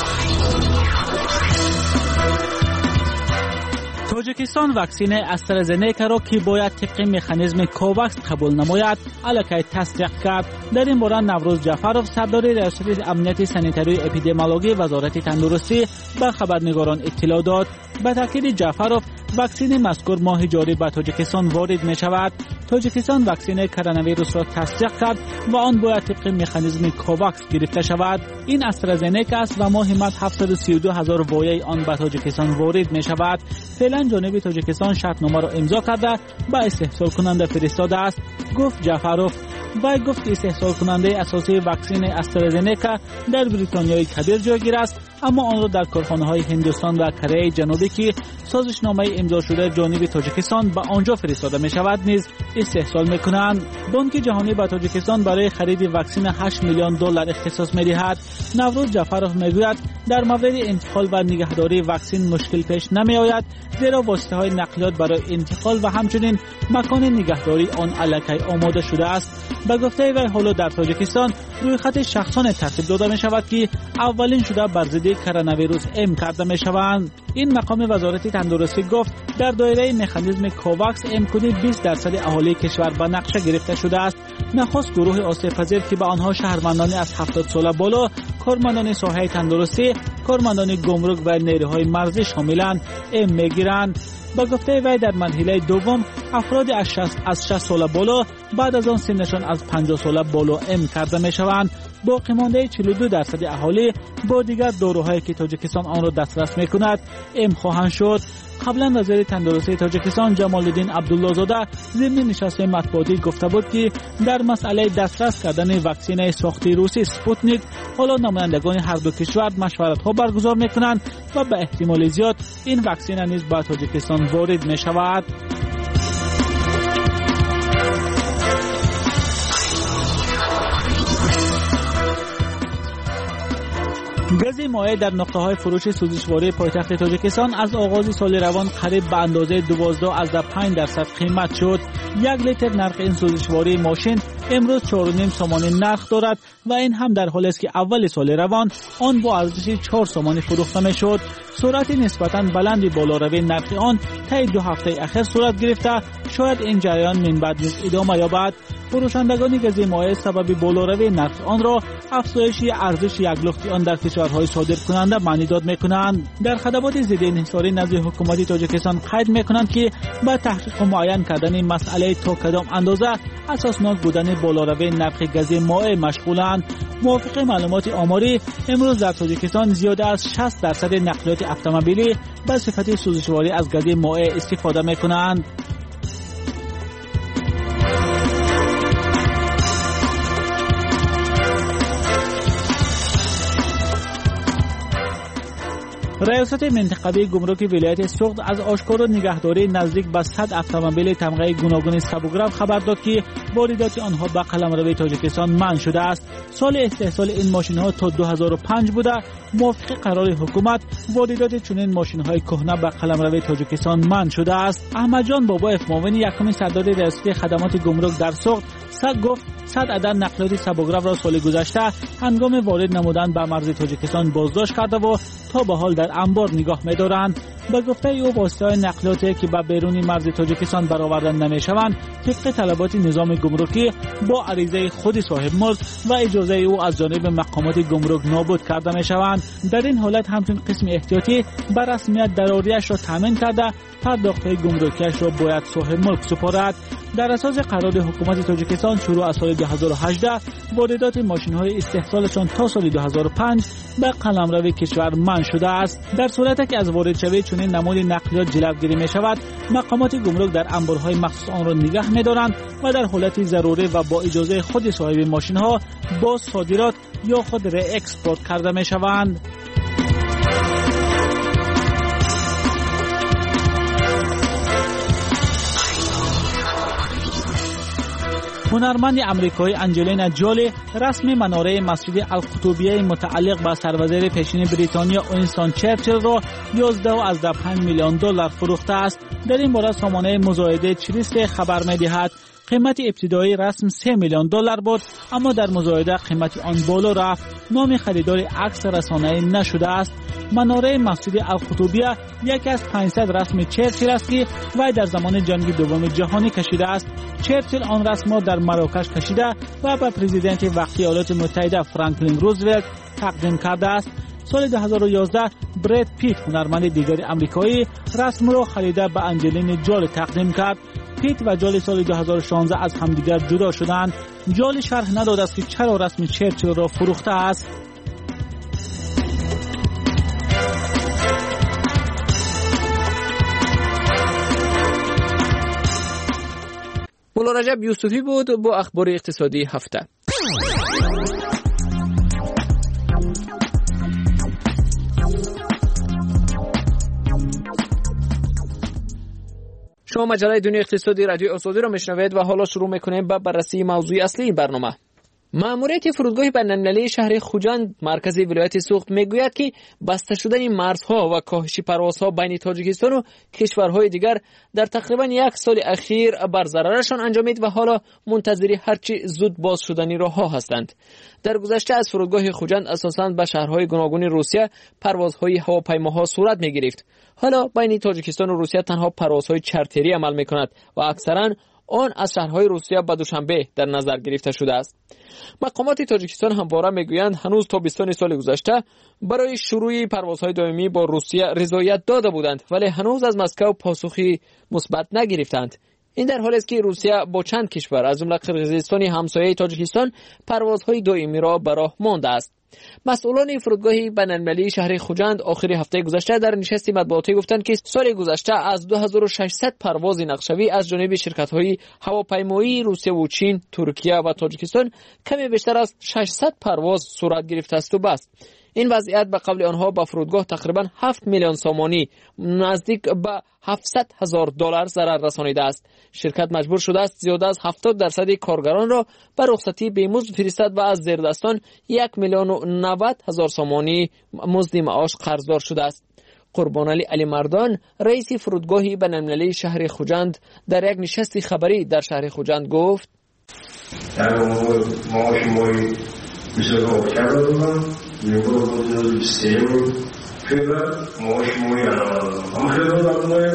تاجیکستان واکسن استرازنیکا را که باید طبق مکانیزم کوواکس قبول نماید الکی تصدیق کرد. در این باره نوروز جعفرов سردار ریاست امنیت سانیتاری و اپیدمیولوژی وزارت تندرستی به خبرنگاران اطلاع داد. به تاکید جعفرov واکسن مذکور ماه جاری به تاجیکستان وارد می شود. تاجیکستان واکسن کرونا ویروس را تصدیق کرد و آن باید طبق مکانیزم کوواکس گرفته شود. این استرازنیکا است و ماه مارس هفتصد و سی و دو هزار وایه آن به تاجیکستان وارد می شود. فعلا جانب تاجیکستان شرطنامه را امضا کرده به استحصال کننده فرستاده است، گفت جعفرov. وی گفت که استحصال کننده اساسی واکسن استرازنیکا در بریتانیای کبیر جایگیر است، اما آن را در کارخانه‌های هندوستان و کره جنوبی که سازشنامه امضا شده جانب تاجیکستان به آنجا فرستاده می شود نیز استحصال می کنند. بانک جهانی به تاجیکستان برای خرید واکسن هشت میلیون دلار اختصاص می دهد. نوروز جعفرov می گوید در مورد انتقال و نگهداری واکسن مشکل پیش نمی آید، زیرا واسطه های نقلیات برای انتقال و همچنین مکان نگهداری آن الکی آماده شده است. به گفته وی حالا در تاجیکستان روی خط شخصان ترتیب داده می شود که اولین شده بر ضد کرونا ویروس ام کرده می شوند. این مقام وزارت تندرستی گفت در دایره مکانیزم کوواکس امکانی بیست درصد اهالی کشور به نقشه گرفته شده است. نخست گروه آسیب پذیر که به آنها شهروندان از هفتاد سال بالا، کارمندان ساحه تندرستی، کارمندان گمرک و نیروهای مرزی شاملند ام میگیرند. با گفته وی در مرحله دوم افراد از شصت سال بالا بعد از آن سنشان از پنجاه سال بالا ام کرده می شوند. باقی مانده چهل و دو درصد اهالی با دیگر داروهایی که تاجیکستان آن را دسترس می کند ام خواهند شد. قبلا وزیر تندرستی تاجیکستان جمال الدین عبدالله زاده ضمن نشست مطبوعاتی گفته بود که در مسئله دسترس کردن واکسن ساخته روسی سپوتنیک حالا نمایندگان هر دو کشور مشورت ها برگزار می کنند و به احتمال زیاد این واکسن نیز به تاجیکستان وارد می شود. گاز مایع در نقطه‌های فروش سوزشواری پایتخت تاجیکستان از آغاز سال روان قریب به اندازه دوازده از پنج درصد قیمت شد. یک لیتر نرخ این سوزشواری ماشین امروز چهار و نیم سامانی نرخ دارد و این هم در حالی است که اول سال روان آن با ارزش چهار سامانی فروخته می‌شد. سرعت نسبتاً بلند بالاروی نرخ آن طی دو هفته اخیر صورت گرفته، شاید این جریان من بعد نیز ادامه یابد. فروشندگان گاز مایع سبب بالاروی نرخ آن را افزایش ارزش یک لخت آن در کشورهای صادر کننده معنی داد می‌کنند. در خدمات ضد انحصاری نزد حکومت تاجیکستان قید می‌کنند که با تحقیق معین کردن مسئله تا کدام اندازه اساسناک بودن بالاروی نرخ گاز مایع مشغولند. موافق معلومات آماری امروز در تاجیکستان زیاده از شصت درصد نقلیات اتومبیلی به صفت سوزشواری از گاز مایع استفاده می‌کنند. ریاست منطقوی گمرک ولایت سوخت از آشکار و نگهداری نزدیک به صد اتومبیل تمغه گوناگون سبوگرام خبر داد که واردات آنها به قلمرو تاجیکستان منع شده است. سال استحصال این ماشین‌ها تا دو هزار و پنج بوده. موافق قرار حکومت واردات چنین ماشین‌های کهنه به قلمرو تاجیکستان منع شده است. احمد جان بابایف معاون یکم صدر ریاست خدمات گمرک در سوخت صد گفت صد عدد نقلیات سبوگرام را سال گذشته هنگام وارد نمودن به مرز تاجیکستان بازداشت کرده و تا به حال در انبار نگاه می‌دارند. به گفته او واسطه‌های نقلیاتی که به بیرون مرز تاجیکستان برآورده نمی‌شوند طبق طلبات نظام گمرکی با عریضه خود صاحب ملک و اجازه او از جانب مقامات گمرک نابود کرده می‌شوند. در این حالت همچنین قسم احتیاطی بر رسمیت دراریش را تامین کرده پرداخت‌های گمرکیش را باید صاحب ملک سپارد. در اساس قرار حکومت تاجیکستان شروع از سال دو هزار و هجده واردات ماشین‌های استحصالشان تا سال دو هزار و پنج به قلمرو کشور منع شده است. در صورتی که از وارد شوی چنین نمود نقلیات جلوگیری می‌شود، مقامات گمرک در انبارهای مخصوص آن را نگاه می‌دارند و در حالت ضروری و با اجازه خود صاحب ماشین‌ها باز صادرات یا خود ری اکسپورت کرده می‌شوند. هنرمند امریکایی انجلینا جولی رسم مناره مسجد القطبیه متعلق به سروزیر پیشین بریتانیا وینستون چرچیل را یازده و از پنج میلیون دلار فروخته است. در این باره سامانه مزایده چریست خبر می‌دهد قیمت ابتدایی رسم سه میلیون دلار بود، اما در مزایده قیمت آن بالا رفت. نام خریدار عکس رسانه‌ای نشده است. مناره مسجد القطبیه یکی از پانصد رسم چرچیل است که وی در زمان جنگ دوم جهانی کشیده است. چرچیل آن رسم را در مراکش کشیده و به پرزیدنت وقتی ایالات متحده فرانکلین روزولت تقدیم کرده است. سال دو هزار و یازده براد پیت هنرمند دیگر آمریکایی رسم را خریده به انجلینا جولی تقدیم کرد. پیت و جولی سال دو هزار و شانزده از همدیگر جدا شدند. جولی شرح نداد است که چرا رسم چرچیل را فروخته است. مولا رجب یوسفی بود با اخبار اقتصادی هفته. شما مجله دنیا اقتصادی رادیو آزادی را میشنوید و حالا شروع میکنیم با بررسی موضوع اصلی این برنامه. ماموریت فرودگاه بین‌المللی شهر خوجند مرکز ولایت سوخت میگوید که بسته شدن مرزها و کاهش پروازها بین تاجیکستان و کشورهای دیگر در تقریبا یک سال اخیر بر ضررشان انجامید و حالا منتظر هرچی زود باز شدنی راه هستند. در گذشته از فرودگاه خوجند اساساً به شهرهای گوناگون روسیه پروازهای هواپیماها صورت میگرفت. حالا بین تاجیکستان و روسیه تنها پروازهای چارتری عمل میکند و اکثراً آن از شهرهای روسیه به دوشنبه در نظر گرفته شده است. مقامات تاجیکستان همواره میگویند هنوز تابستان سال گذشته برای شروع پروازهای دائمی با روسیه رضایت داده بودند، ولی هنوز از مسکو پاسخی مثبت نگرفتند. این در حالی است که روسیه با چند کشور از جمله قرقیزستان همسایه تاجیکستان پروازهای دائمی را به راه مانده است. مسئولان فرودگاه بین‌المللی شهر خوجند آخر هفته گذشته در نشست مطبوعاتی گفتند که سال گذشته از دو هزار و ششصد پرواز نقشه‌ای از جانب شرکت‌های هواپیمایی روسیه و چین، ترکیه و تاجیکستان کمی بیشتر از ششصد پرواز صورت گرفته است و بس. این وضعیت به قول آنها به فرودگاه تقریبا هفت میلیون سامانی نزدیک به هفتصد هزار دلار ضرر رسانیده است. شرکت مجبور شده است زیاده از هفتاد درصد کارگران را به رخصتی بیمزد فرستد و از زیردستان یک میلیون و نود هزار سامانی مزد معاش قرضدار شده است. قربانعلی علی مردان رئیس فرودگاه بین‌المللی شهر خوجند در یک نشست خبری در شهر خوجند گفت: Никуда не систему, когда мощь моя, а мы когда давно,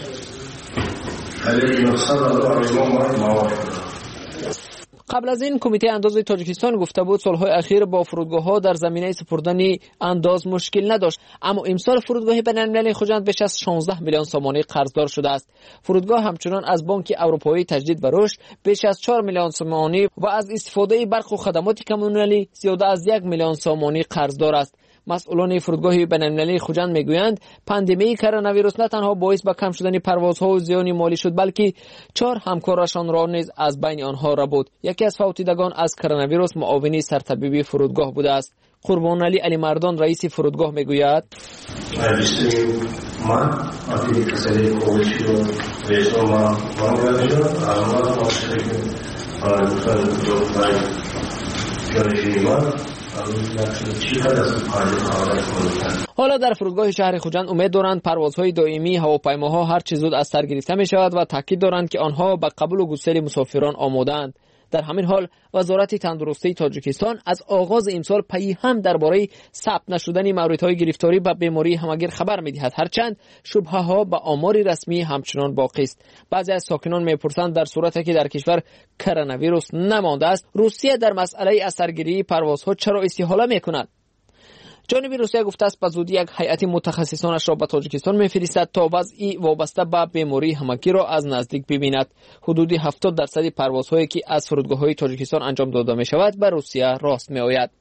але на сада арзумар мало. قبل از این کمیته انداز تاجیکستان گفته بود سالهای اخیر با فرودگاه‌ها در زمینه سپردن انداز مشکل نداشت، اما امسال فرودگاه بین‌المللی خوجند بیش از شانزده میلیون سامانی قرضدار شده است. فرودگاه همچنان از بانک اروپایی تجدید و رشد بیش از چهار میلیون سامانی و از استفاده برق و خدمات کمونالی زیاده از یک میلیون سامانی قرضدار است. مسئولان فرودگاه بین‌المللی خوجند میگویند پاندمی کرونا ویروس نه تنها باعث به کم شدن پروازها و زیان مالی شد، بلکه چهار همکارشان را نیز از بین آنها را بود. یکی از فوتیدگان از کرونا ویروس معاون سرطبیب فرودگاه بوده است. قربان علی علی مردان رئیس فرودگاه میگوید من اپیل کسری کوچی رو به ما مانگیدم اما ما شکل آنها دو پای جوشیما حالا در فرودگاه شهر خوجند امید دارند پروازهای دائمی هواپیماها هر چه زود از سر گرفته می شود و تاکید دارند که آنها به قبول و گسیل مسافران آماده‌اند. در همین حال وزارت تندرستی تاجیکستان از آغاز امسال پی هم درباره ثبت نشدن موردهای گرفتاری به بیماری همگیر خبر می‌دهد، هرچند شبهه‌ها به آمار رسمی همچنان باقی است. بعضی از ساکنان می‌پرسند در صورتی که در کشور کرونا ویروس نمانده است، روسیه در مسئله اثرگیری پروازها چرا استحاله می‌کند؟ جانب روسیه گفته است به زودی یک هیئت متخصصانش را به تاجیکستان می‌فرستد تا وضعی وابسته به بیماری همگیر را از نزدیک ببیند. حدود هفتاد درصد پروازهایی که از فرودگاه‌های تاجیکستان انجام داده می‌شود به روسیه راست می‌آید.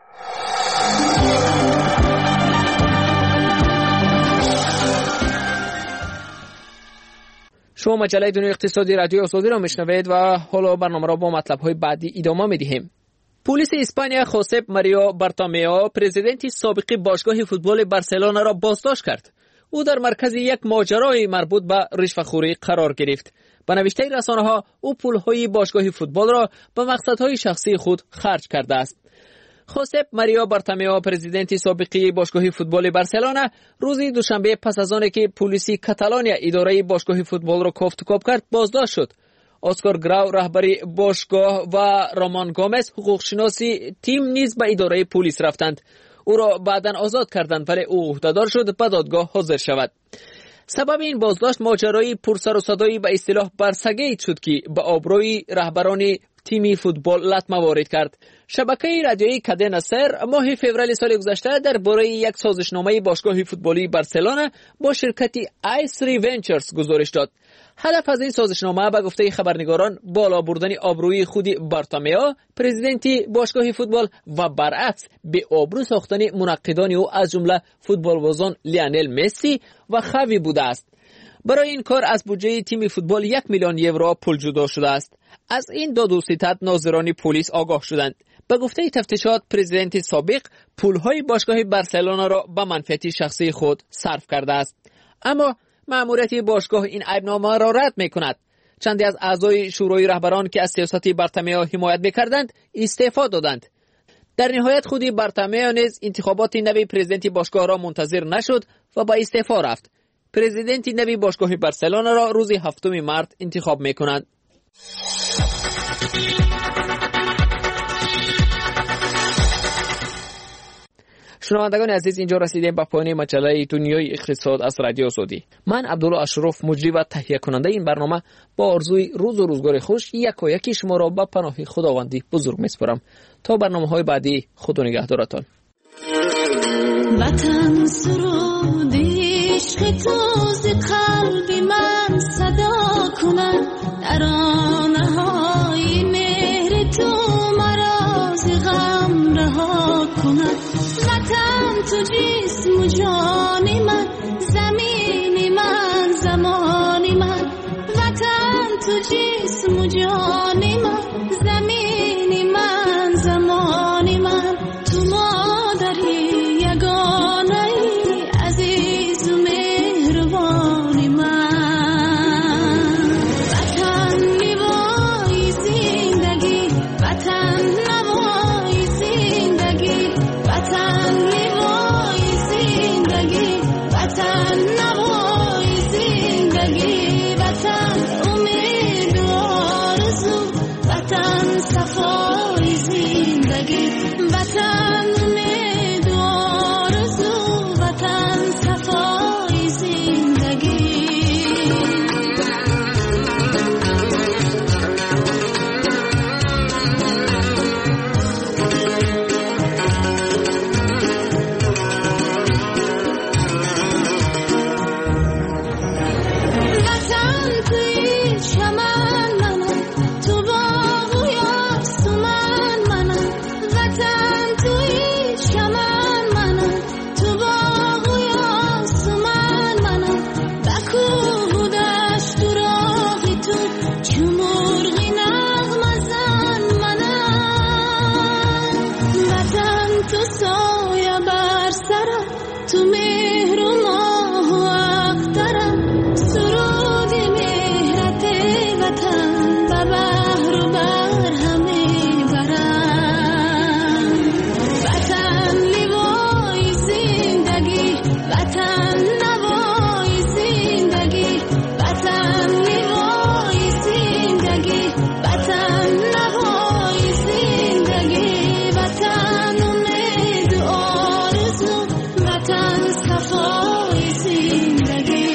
شما مجله دنیای اقتصادی رادیو آزادی را میشنوید و حالا برنامه را با مطلب‌های بعدی ادامه می‌دهیم. پلیس اسپانیا خوسپ ماریو بارتومیو پرزیدنت سابق باشگاه فوتبال بارسلونا را بازداشت کرد. او در مرکز یک ماجرای مربوط به رشوه‌خوری قرار گرفت. به نوشته رسانه‌ها او پول‌های باشگاه فوتبال را به مقصدهای شخصی خود خرج کرده است. خوسپ ماریو بارتومیو پرزیدنت سابق باشگاه فوتبال بارسلونا روز دوشنبه پس از آنکه که پلیس کاتالونیا اداره باشگاه فوتبال را کافت کوب کرد بازداشت شد. اسکار گراو رهبری باشگاه و رامان گومز حقوقشناسی تیم نیز به اداره پلیس رفتند. او را بعداً آزاد کردند ولی او عهدهدار شد به دادگاه حاضر شود. سبب این بازداشت ماجرای پرسر و صدایی به اصطلاح برسگیت شد که به آبروی رهبران تیمی فوتبال لطمه وارد کرد. شبکه رادیویی کادنا سر ماه فوریه سال گذشته درباره یک سازشنامه باشگاه فوتبالی بارسلونا با شرکت آیس ری ونچرز گزارش داد. هدف از این سازشنامه به گفته خبرنگاران بالا بردن آبروی خود بارتومیو پرزیدنت باشگاه فوتبال و برعکس به آبرو ساختن منقدان او از جمله فوتبالبازان لیونل مسی و خاوی بوده است. برای این کار از بودجه تیم فوتبال یک میلیون یورو پول جدا شده است. از این داد و ستد ناظران پلیس آگاه شدند. به گفته تفتیشات پرزیدنت سابق پولهای باشگاه بارسلونا را به منفعت شخصی خود صرف کرده است. اما مأموریت باشگاه این عیبنامه را رد می‌کند. چندی از اعضای شورای رهبران که از سیاست بارتومیو حمایت می‌کردند استعفا دادند. در نهایت خودی بارتومیو نیز انتخابات نوی پرزیدنت باشگاه را منتظر نشد و با استعفا رفت. پرزیدنت نوی باشگاه بارسلونا را روز هفتم مارس انتخاب می‌کنند. شنوندگان عزیز، اینجا رسیدیم به پایان مجله دنیای اقتصاد از رادیو آزادی. من عبدالله اشرف مجری و تهیه کننده این برنامه با آرزوی روز و روزگار خوش یک و یکی شما را به پناه خداوندی بزرگ میسپارم. تا برنامه‌های بعدی خدا نگهدارتان. وطن سرود عشق تازه قلب من صدا کند، ترانه‌های مهر تو مرا ز غم رها کند. وطن تو جسم و جان من، زمین من زمان من. وطن تو جسم و جان من، زمین من زمان من. تو مادری یگانه ای، عزیز و مهربان من. وطن نوای زندگی، وطن نوای زندگی، وطن نوای زندگی. تو سایه بر سرم، تو مهر و ماه و اخترم، سرود مهرت وطن و بحر و بر همه برم. وطن لیوای زندگی، وطن نوای زندگی، وطن لیوای زندگی، وطن نوای زندگی، وطن امید و آرزو، وطن صفای زندگی.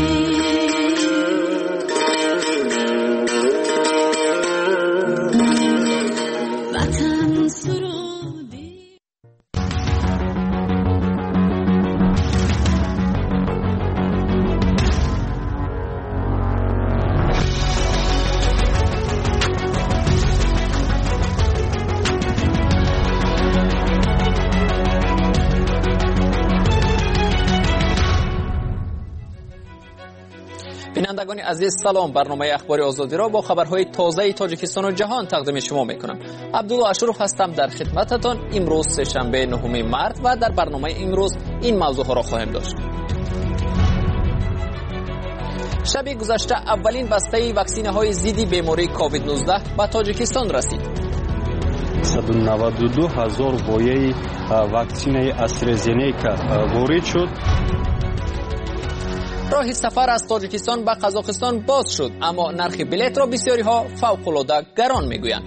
وطن سرودی. بینندگان عزیز سلام، برنامه اخبار آزادی را با خبرهای تازه تاجیکستان و جهان تقدیم شما میکنم. عبدالله اشرف هستم در خدمتتان. امروز سه‌شنبه نهم مارس و در برنامه امروز این موضوع ها را خواهیم داشت. شب گذشته اولین بسته واکسینه های ضد بیماری کووید نوزده به تاجیکستان رسید. صد و نود و دو هزار وایه واکسینه استرازنیکا وارد شد. راه سفر از تاجیکستان به قزاقستان باز شد، اما نرخ بلیط را بسیاری ها فوق‌العاده گران میگویند.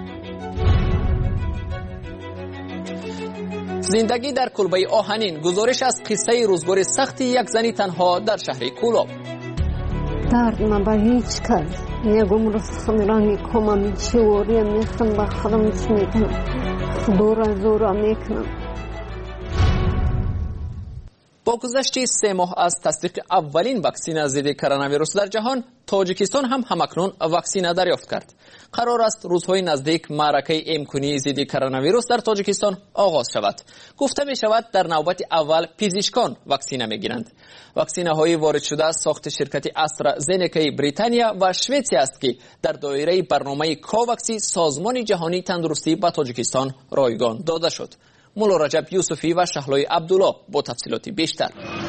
زندگی در کلبه آهنین، گزارش از قصه روزگار سخت یک زنی تنها در شهر کولاب. درد من به هیچ کس یک عمر خمرا میکنم، چوری میخم به خودم چی میکنم، دورا زورا میکنم. با گذشت سه ماه از تصدیق اولین واکسن ضد کرونا ویروس در جهان، تاجیکستان هم همکنون واکسن دریافت کرد. قرار است روزهای نزدیک معرکه امکانی ضد کرونا ویروس در تاجیکستان آغاز شود. گفته می شود در نوبت اول پزشکان واکسن می گیرند. واکسنه های وارد شده ساخت شرکت استرازنیکای بریتانیا و شویتسی است که در دایره برنامه کوواکسی سازمان جهانی تندرستی به تاجیکستان رایگان داده شد. مولا رجب یوسفی و شهلای عبدالله با تفصیلات بیشتر.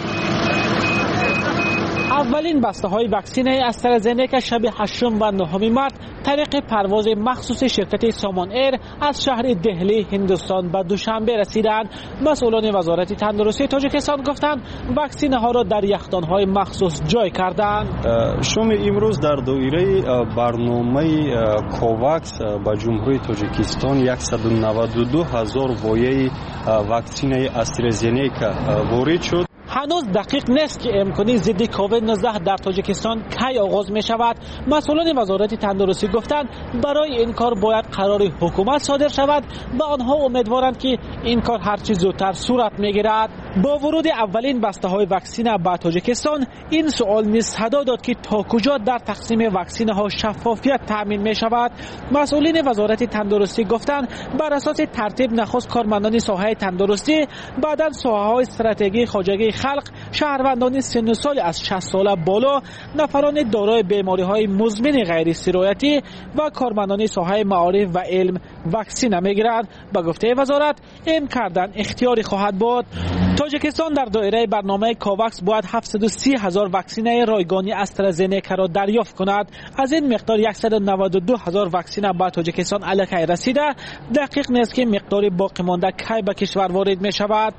اولین بسته های واکسینه استرازنیکا شب هشتم و نهم مارس طریق پرواز مخصوص شرکت سامان ایر از شهر دهلی هندوستان به دوشنبه رسیدند. مسئولان وزارت تندرستی تاجیکستان گفتند واکسینه ها را در یخدان های مخصوص جای کردند. شام امروز در دایره برنامه کوواکس به جمهوری تاجیکستان صد و نود و دو هزار وایه واکسینه استرازنیکا وارد شد. هنوز دقیق نیست که امکانی ضد کووید نوزده در تاجیکستان کی آغاز می شود. مسئولان وزارت تندرستی گفتند برای این کار باید قرار حکومت صادر شود و آنها امیدوارند که این کار هر چه زودتر صورت می گیرد. با ورود اولین بسته های واکسن به تاجیکستان این سوال نیز صدا داد که تا کجا در تقسیم واکسن ها شفافیت تامین می شود. مسئولین وزارت تندرستی گفتند بر اساس ترتیب نخست کارمندان ساحه تندرستی، بعدا ساحه های استراتژی خواجگی خلق، شهروندان سن سال از شصت ساله بالا، نفران دارای بیماری های مزمن غیر سرایتی و کارمندان ساحه معارف و علم واکسن میگیرند. به گفته وزارت این کردن اختیاری خواهد بود. تاجیکستان در دایره برنامه کوواکس باید هفتصد و سی هزار واکسن رایگانی استرازنیکا را دریافت کند. از این مقدار صد و نود و دو هزار واکسن به تاجیکستان الکی رسیده. دقیق نیست که مقدار باقی مانده کی به کشور وارد می شود.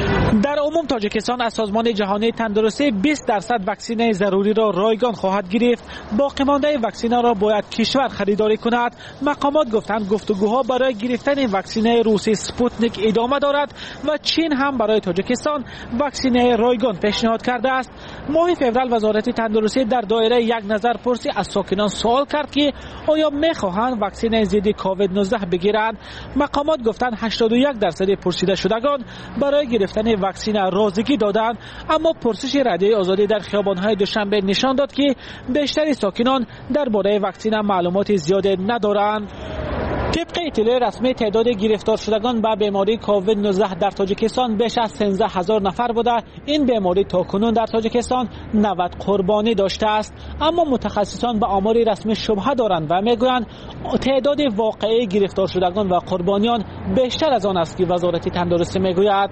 در عموم تاجیکستان از سازمان جهانی تندرستی بیست درصد واکسن ضروری را رایگان خواهد گرفت. باقی مانده واکسن را باید کشور خریداری کند. مقامات گفتند گفتگوها برای گرفتن واکسن روسی سپوتنیک ادامه دارد و چین هم برای تاجیکستان واکسن رایگان پیشنهاد کرده است. ماه فوریه وزارت تندرستی در دایره یک نظر پرسی از ساکنان سوال کرد که آیا می‌خواهند واکسن ضد کووید نوزده بگیرند. مقامات گفتند هشتاد و یک درصد پرسیده شدگان برای گرفتن واکسن راضیگی دادند، اما پرسش رادیوی آزادی در خیابان‌های دوشنبه نشان داد که بیشتر ساکنان درباره واکسن معلومات زیادی ندارند. طبق اطلاع رسمی تعداد گرفتار شدگان به بیماری کووید نوزده در تاجیکستان بیش از سیزده هزار نفر بوده. این بیماری تاکنون در تاجیکستان نود قربانی داشته است، اما متخصصان به آمار رسمی شبهه دارند و میگویند تعداد واقعی گرفتار شدگان و قربانیان بیشتر از آن است که وزارت تندرستی میگوید.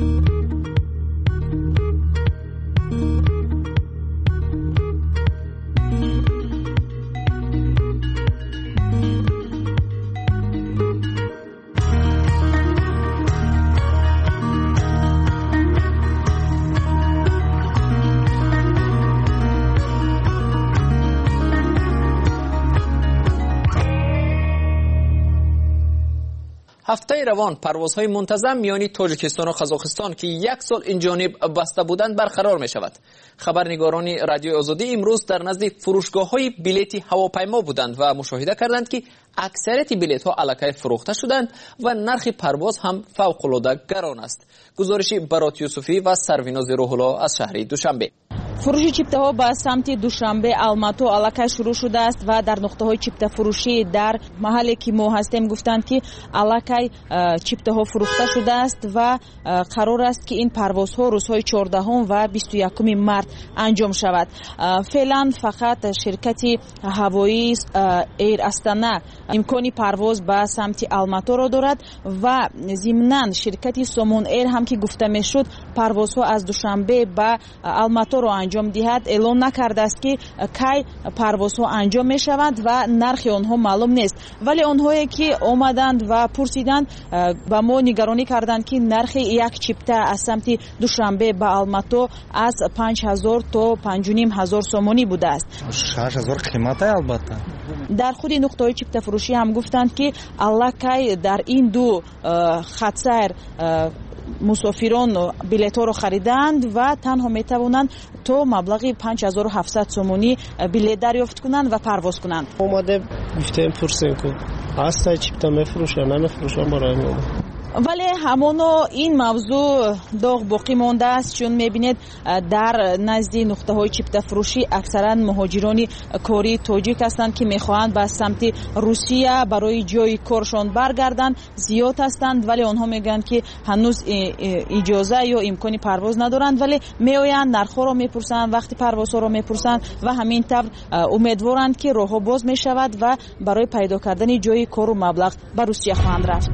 هفته روان پروازهای منتظم میانی تاجیکستان و قزاقستان که یک سال این جانب بسته بودند برقرار می شود. خبرنگاران رادیوی آزادی امروز در نزد فروشگاه‌های بلیط هواپیما بودند و مشاهده کردند که اکثریت بلیط‌ها الکی فروخته شدند و نرخ پرواز هم فوق‌العاده گران است. گزارشی برات یوسفی و سرویناز روح‌الله از شهر دوشنبه. فروشی چیپته‌ها به سمت دوشنبه الماتو الکی شروع شده است و در نقطه‌های چیپته فروشی در محلی که ما هستیم گفتند که الکی چیپته‌ها فروخته شده است و قرار است که این پروازها روزهای چهاردهم و بیست و یکم مارس انجام شود. فعلا فقط شرکت هوایی ایر استانا امکانی پرواز به سمت الماتو را دارد و ضمناً شرکت سومون ایر هم که گفته میشد پروازها از دوشنبه به الماتو را انجام دهد اعلام نکرده است که کی پروازها انجام می شود و نرخ آنها معلوم نیست، ولی آنهایی که آمدند و پرسیدند با ما نگرانی کردند که نرخ یک چیپته از سمت دوشنبه به الماتو از پنج هزار تا پنج و نیم هزار سومانی بوده است. شش هزار قیمت البته. در خود نقطه چیپته فروشی هم گفتند که الکی در این دو خط سیر مسافران بلیط‌ها را خریدند و تنها میتوانند تو مبلغ پنج هزار و هفتصد سومانی بلیط دریافت کنند و پرواز کنند. اومده گفتیم پرسیم که هست چیپتا میفروشن نمیفروشن برای ما، ولی همانا این موضوع داغ باقی مانده است، چون میبینید در نزد نقطه های چیپته فروشی اکثرا مهاجران کاری تاجیک هستند که میخواهند به سمت روسیه برای جای کارشان برگردند. زیاد هستند ولی آنها میگن که هنوز اجازه یا امکانی پرواز ندارند، ولی میآیند نرخ‌ها را میپرسند، وقتی پروازها را میپرسند و همین طور امیدوارند که راهها باز میشود و برای پیدا کردن جای کار و مبلغ به روسیه خواهند رفت.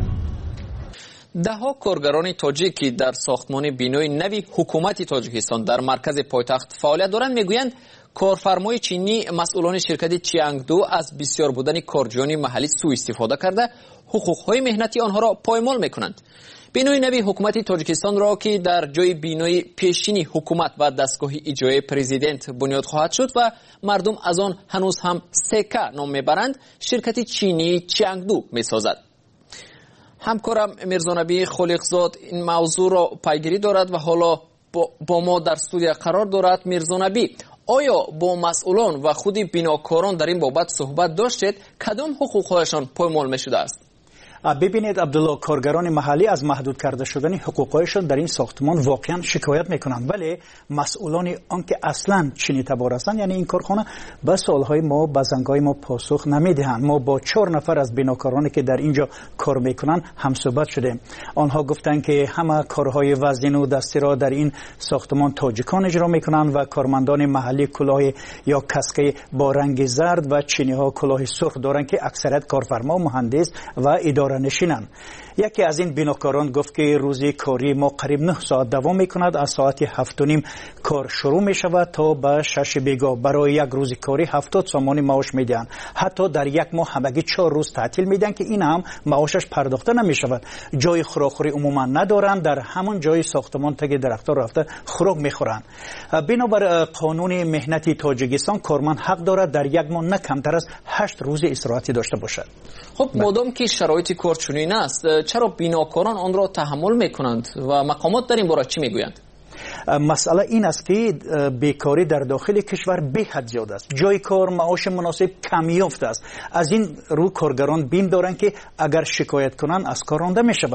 دهها کارگران تاجیکی در ساختمان بینای نوی حکومت تاجیکستان در مرکز پایتخت فعالیت دارند میگویند کارفرمای چینی مسئولان شرکت چیانگدو از بسیار بودن کارجویان محلی سوء استفاده کرده حقوق‌های مهنتی آنها را پایمال میکنند. بینای نوی حکومت تاجیکستان را که در جای بینای پیشینی حکومت و دستگاه اجرایی پرزیدنت بنیاد خواهد شد و مردم از آن هنوز هم سکه نام میبرند، شرکت چینی چیانگدو میسازد. همکارم میرزانبی خالقزاد این موضوع را پیگیری دارد و حالا با ما در استودیو قرار دارد. میرزانبی، آیا با مسئولان و خود بیناکاران در این بابت صحبت داشتید؟ کدام حقوقهایشان پایمال میشده است؟ ببینید عبدالله، کارگران محلی از محدود کرده شدن حقوقایشان در این ساختمان واقعا شکایت میکنند، ولی مسئولان آنکه اصلا چینی تبار هستند یعنی این کارخانه به سوالهای ما به زنگای ما پاسخ نمیدهند. ما با چهار نفر از بیناکارانی که در اینجا کار میکنند هم صحبت شدیم. آنها گفتند که همه کارهای وزین و دستی را در این ساختمان تاجیکان اجرا میکنند و کارمندان محلی کلاه یا کاسک با رنگ زرد و چینی ها کلاه سرخ دارند که اکثریت کارفرما، مهندس و اداره نشینن. یکی از این بیناکاران گفت که روزی کاری ما قریب نه ساعت دوام میکند، از ساعت هفت و نیم کار شروع می شود تا به شش بیگاه. برای یک روز کاری هفتاد سومانی معاش میدن. حتی در یک ماه همگی چهار روز تعطیل میدن که این هم معاشش پرداخته نمی شود. جای خوراکخوری عموما ندارند، در همون جای ساختمان تگ درختار رفته خوراک میخورند. بنابر قانون مهنتی تاجیکستان کارمند حق دارد در یک ماه نه کمتر از هشت روز استراحتی داشته باشد. خب مادام که شرایط کار چنین است، چرا بیناکاران آن را تحمل میکنند و مقامات در این باره چی میگویند؟ مسئله این است که بیکاری در داخل کشور به حد زیاد است. جای کار، معاش مناسب کم یافته است. از این رو کارگران بین دارند که اگر شکایت کنند از کار رانده میشوند.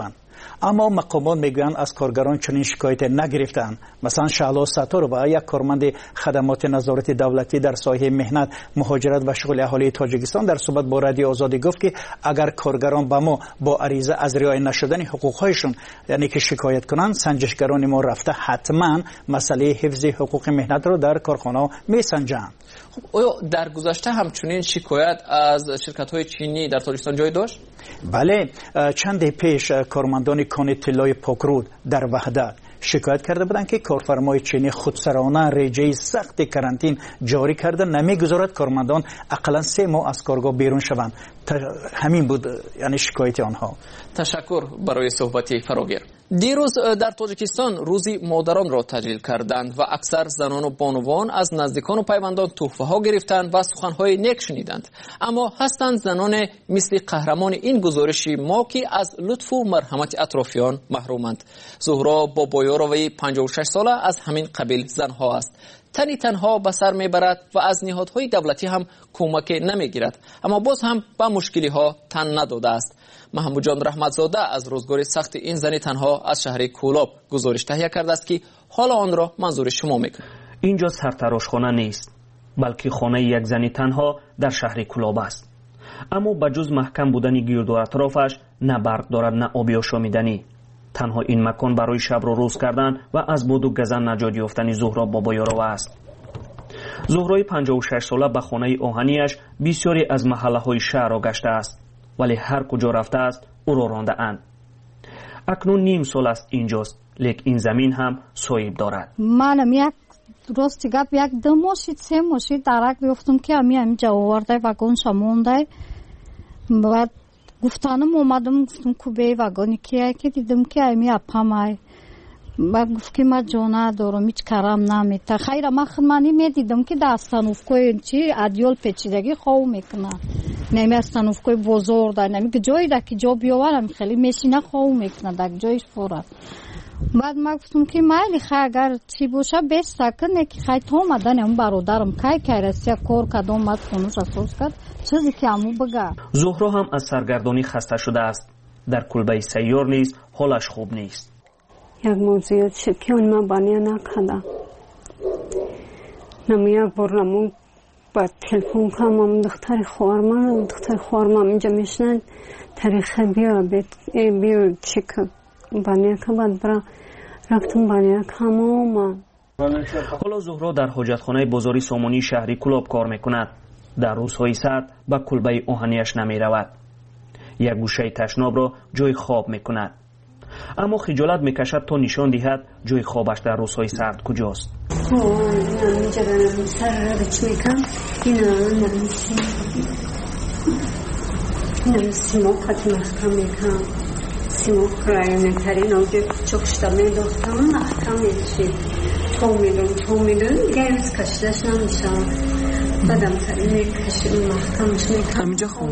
اما مقامات میگویند از کارگران چنین شکایت نگرفتند. مثلا شعلا ستارова یک کارمند خدمات نظارت دولتی در ساحه مهنت، مهاجرت و شغل اهالی تاجیکستان در صحبت با رادیو آزادی گفت که اگر کارگران به ما با عریضه از رعایت نشدن حقوقهایشون یعنی که شکایت کنند، سنجشگران ما رفته حتما مسئله حفظ حقوق مهنت رو در کارخانه میسنجند. خب آیا در گذشته همچنین شکایت از شرکت‌های چینی در تاجیکستان جای داشت؟ بله، چند پیش کارمندان کان طلای پاکرود در وحدت شکایت کرده بودند که کارفرمای چینی خودسرانه رژه سخت کرانتین جاری کرده، نمیگذارد کارمندان اقلا سه ماه از کارگاه بیرون شوند. همین بود یعنی شکایت آنها. تشکر برای صحبت فراگیر. دیروز در تاجیکستان روزی مادران را تجلیل کردند و اکثر زنان و بانوان از نزدیکان و پیوندان تحفه ها گرفتند و سخنهای نیک شنیدند. اما هستند زنان مثل قهرمان این گزارشی ما که از لطف و مرحمت اطرافیان محرومند. زهرا بابایاروی پنجاه و شش ساله از همین قبیل زنها است. تنی تنها به سر میبرد و از نهادهای دولتی هم کمک نمیگیرد، اما باز هم به مشکلی ها تن نداده است. محمود جان رحمتزاده از روزگار سخت این زنی تنها از شهر کولاب گزارش تهیه کرده است که حالا آن را منظور شما میکنم. اینجا سرتراشخانه نیست، بلکه خانه یک زنی تنها در شهر کولاب است. اما بجز محکم بودن گرد و اطرافش نه برق دارد نه آبی آشامیدنی. تنها این مکان برای شب رو روز کردن و از باد و گزن نجات یافتن زهرا بابایاروی است. زهرای پنجاه و شش ساله به خانه آهنیش بسیاری از محله های شهر را گشته است، ولی هر کجا رفته است او را رانده اند. اکنون نیم سال است اینجاست، لیک این زمین هم صاحب دارد. منم یک درست گپ یک دو ماشید سه ماشید درک بیفتم که امی همینجا آورده وگون شمونده. بعد گفتانم اومدم گفتم کوبه وگونی که که دیدم که امی اپامای. بعد گفت که من جانا دارم هیچ کارم نمیته. خیر ما خدمانی میدیدم که داستانوفکوی چی ادیول پیچیدگی خو میکنه. نمی استانوفکوی بزرگ داره، نمی که جایی ده که جا بیاورم خیلی میشینه خو میکنه در جایش فورد. بعد ما گفتم که مایلی خیلی اگر چی باشه بیش سکنه که خیلی تو آمدن اون برادرم که که رسیه کار کدام مد خونوش اساس کرد چیزی که امو بگه. زهرا هم از سرگردانی خسته شده است. در کلبه سیار نیست، حالش خوب نیست. یک موضوع شد که اون ما بانیه نکده نمی یک بار نمون با تلفون کنم دختر خوارمان دختر خوارمان اینجا میشنن تاریخ بیا بیا چک بانیه که بعد برا رفتم بانیه که ما حالا زهرا در حاجتخانه بازاری سامانی شهری کولاب کار میکند. در روزهای سرد به کلبه آهنیش نمی رود. یک گوشه تشناب را جای خواب میکند، اما خجالت میکشد تا نشان دهد جای خوابش در روزهای سرد کجاست. اینجا برم سر را بچ میکنم اینا نمیشیم اینا سیماقت محکم میکنم سیماق رای میترین آجه چکشتا میداختم محکم میشیم تو میدون تو میدون دیگه روز کشیدش نمیشم بدم ترین میکشیم محکمش میکنم همینجا خوب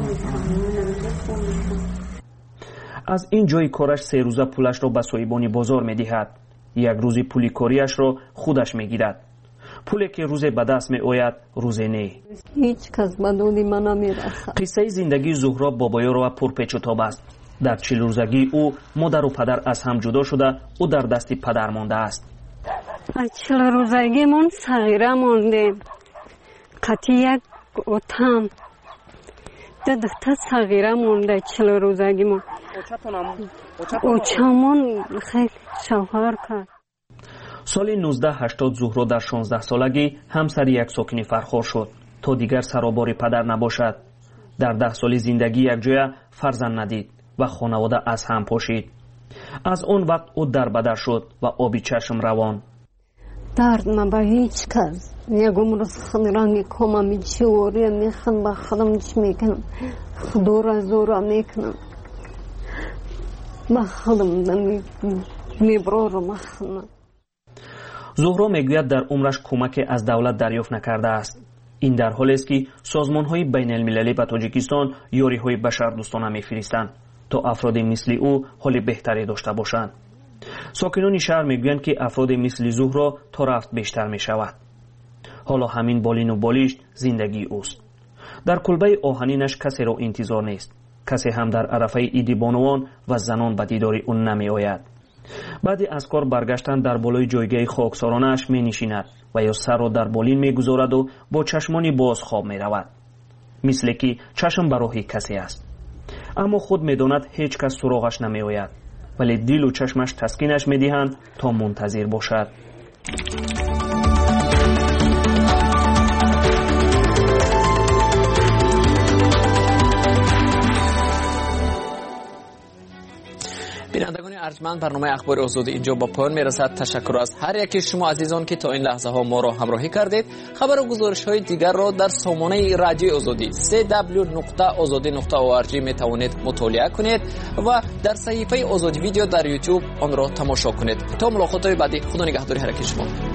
از این جای کارش سه روزه پولش را به صاحبان بازار میدهد. یک روزی پولی کاریش را خودش میگیرد. پولی که روز به دست می آید روز نه. هیچ کس به دودی من نمیرسد. قصه زندگی زهرا بابایاروی پرپیچ و تاب است. در چهل روزگی او مادر و پدر از هم جدا شده او در دست پدر مانده است. از چهل روزگی من صغیره مانده. قطعی یک اتم ده دختر صغیره مانده چهل روزگی من. اوچامون خیلی شوهر کرد. سال نوزده هشتاد زهرا در شانزده سالگی همسر یک ساکن فرخار شد تا دیگر سرابار پدر نباشد. در ده سال زندگی یک جای فرزند ندید و خانواده از هم پاشید. از اون وقت او در بدر شد و آبی چشم روان. درد من با هیچ کس یک عمر خنرانی کامم میچی وری میخن با خودم چی میکنم خدورا زورا میکنم با خودم میبرو رو مخنم. زهرا میگوید در عمرش کمک از دولت دریافت نکرده است. این در حالی است که سازمان‌های بین المللی به تاجیکستان یاری‌های بشردوستانه می‌فرستند تا افراد مثل او حال بهتری داشته باشند. ساکنان شهر میگویند که افراد مثل زهرا تا رفت بیشتر میشود. حالا همین بالین و بالیش زندگی اوست. در کلبه آهنینش کسی را انتظار نیست. کسی هم در عرفه ایدی بانوان و زنان به دیدار او نمی آید. بعدی از کار برگشتن در بالای جایگاه خاکسارانش می نشیند و یا سر را در بالین می گذارد و با چشمانی باز خواب می رود، مثل که چشم براهی کسی است. اما خود می داند هیچ کس سراغش نمی آید، ولی دل و چشمش تسکینش می دهند تا منتظر باشد. بینندگان ارجمند، برنامه اخبار آزادی اینجا با پایان میرسد. تشکر از هر یکی شما عزیزان که تا این لحظه ها ما را همراهی کردید. خبر و گزارش های دیگر را در سامانه رادیوی آزادی سی دبلیو نقطه آزادی نقطه او ار جی می توانید مطالعه کنید و در صفحه آزادی ویدیو در یوتیوب آن را تماشا کنید. تا ملاقات های بعدی، خدا نگهداری هر یک شما.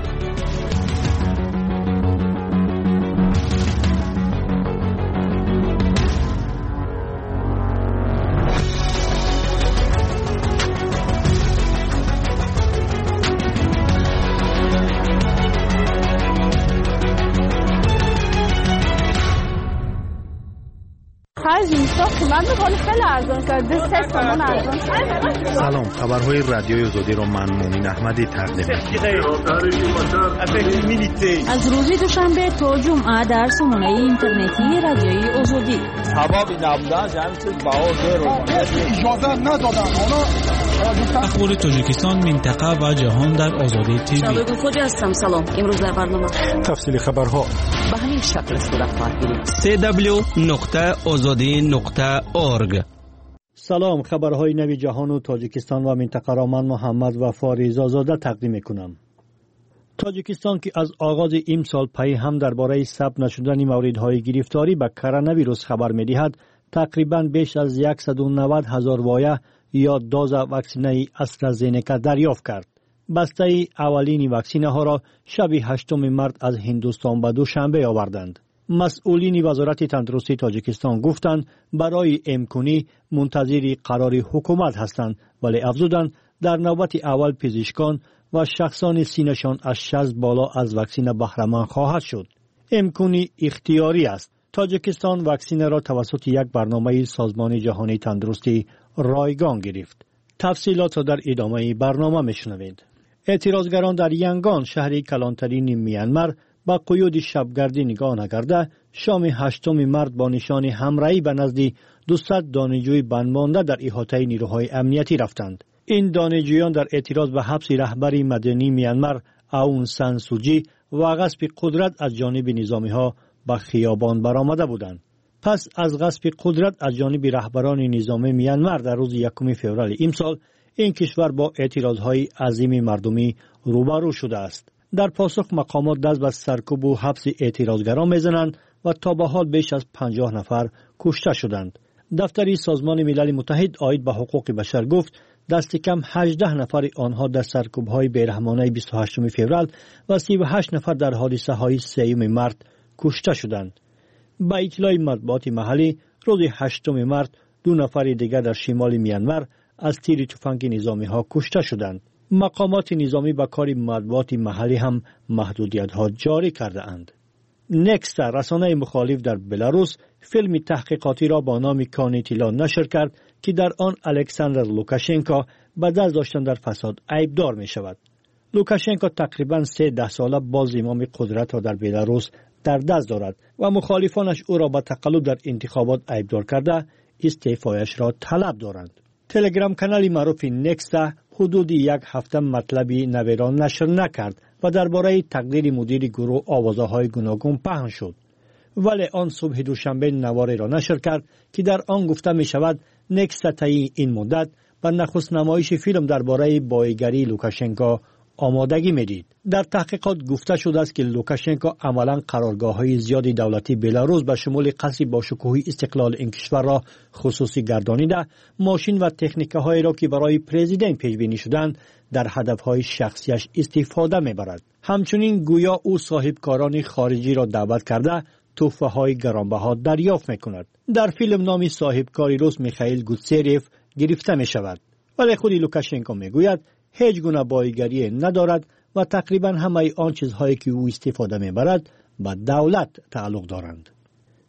سلام، خبرهای رادیوی آزادی را من مومن احمدی تقدیم می‌کنم. از روز دوشنبه تا جمعه در سامانه اینترنتی رادیوی آزادی. اخبار تاجیکستان، منطقه و جهان در آزادی تیوی. شبکه خودی هستم. سلام. امروز در برنامه تفصیل خبرها به همین شکل صورت خواهد گرفت. سی دبلیو نقطه آزادی نقطه اورگ. سلام، خبرهای نوی جهان و تاجیکستان و منطقه را من محمد وفا رضازاده تقدیم می‌کنم. تاجیکستان که از آغاز امسال پی هم درباره ثبت نشدن موردهای گرفتاری به کرونا ویروس خبر می‌دهد، تقریباً بیش از صد و نود هزار وایه یا دوز واکسینه استرازینیکا دریافت کرد. بسته اولین واکسینه ها را شب هشتم مارس از هندوستان به دوشنبه آوردند. مسئولین وزارت تندرستی تاجیکستان گفتند برای امکنی منتظر قرار حکومت هستند، ولی افزودند در نوبت اول پزشکان و شخصان سینشان از شصت بالا از واکسینه بهره‌مند خواهد شد. امکنی اختیاری است. تاجیکستان واکسینه را توسط یک برنامه سازمان جهانی تندرستی رایگان گرفت. تفصیلات را در ادامه برنامه میشنوید. اعتراضگران در ینگان، شهری کلانترین میانمار، با قیود شبگردی نگاه نکرده شام هشتم مارس با نشان همراهی به نزد دویست دانشجوی بندمانده در احاطه نیروهای امنیتی رفتند. این دانشجویان در اعتراض به حبس رهبر مدنی میانمار آون سان سوچی و غصب قدرت از جانب نظامی ها به خیابان برآمده بودند. پس از غصب قدرت از جانب رهبران نظامی میانمار در روز یکم فوریه امسال، این کشور با اعتراضهای عظیم مردمی روبرو شده است. در پاسخ مقامات دست به سرکوب و حبس اعتراضگران میزنند و تا به حال بیش از پنجاه نفر کشته شدند. دفتر سازمان ملل متحد عاید به حقوق بشر گفت دست کم هجده نفر آنها در سرکوب‌های بیرحمانه بیست و هشتم فوریه و سی و هشت نفر در حادثه‌های سوم مارس کشته شدند. با اطلاع مطبوعات محلی، روز هشتم مارس دو نفر دیگر در شمال میانمار از تیر تفنگ نظامی ها کشته شدند. مقامات نظامی با کار مطبوعات محلی هم محدودیت ها جاری کرده اند. نکست، رسانه مخالف در بلاروس، فیلم تحقیقاتی را با نام کانیتیلا نشر کرد که در آن الکساندر لوکاشنکو به دست داشتن در فساد عیبدار می شود. لوکاشنکو تقریباً سه ده ساله باز زمام قدرت را در بلاروس در دست دارد و مخالفانش او را به تقلب در انتخابات عیبدار کرده استعفایش را طلب دارند. تلگرام کانال معروف نکست حدود یک هفته مطلبی نوی را نشر نکرد و درباره تقدیر مدیر گروه آوازه‌های گوناگون پهن شد، ولی آن صبح دوشنبه نواری را نشر کرد که در آن گفته می شود نکست طی این مدت به نخست نمایش فیلم درباره بایگری لوکاشنکو آمادگی میدید. در تحقیقات گفته شده است که لوکاشنکو عملاً قرارگاه‌های زیادی دولتی بلاروس به شمول قصر با شکوه استقلال این کشور را خصوصی گردانیده، ماشین و تکنیک‌هایی را که برای پرزیدنت پیش بینی شدند در هدف‌های شخصیش استفاده می‌برد. همچنین گویا او صاحبکاران خارجی را دعوت کرده تحفه‌های گرانبها دریافت می‌کند. در فیلم نام صاحبکاری روس میخائیل گوتسریف گرفته می‌شود، ولی خود لوکاشنکو می‌گوید هیچ گونه بایگری ندارد و تقریبا همه آن چیزهایی که او استفاده میبرد به دولت تعلق دارند.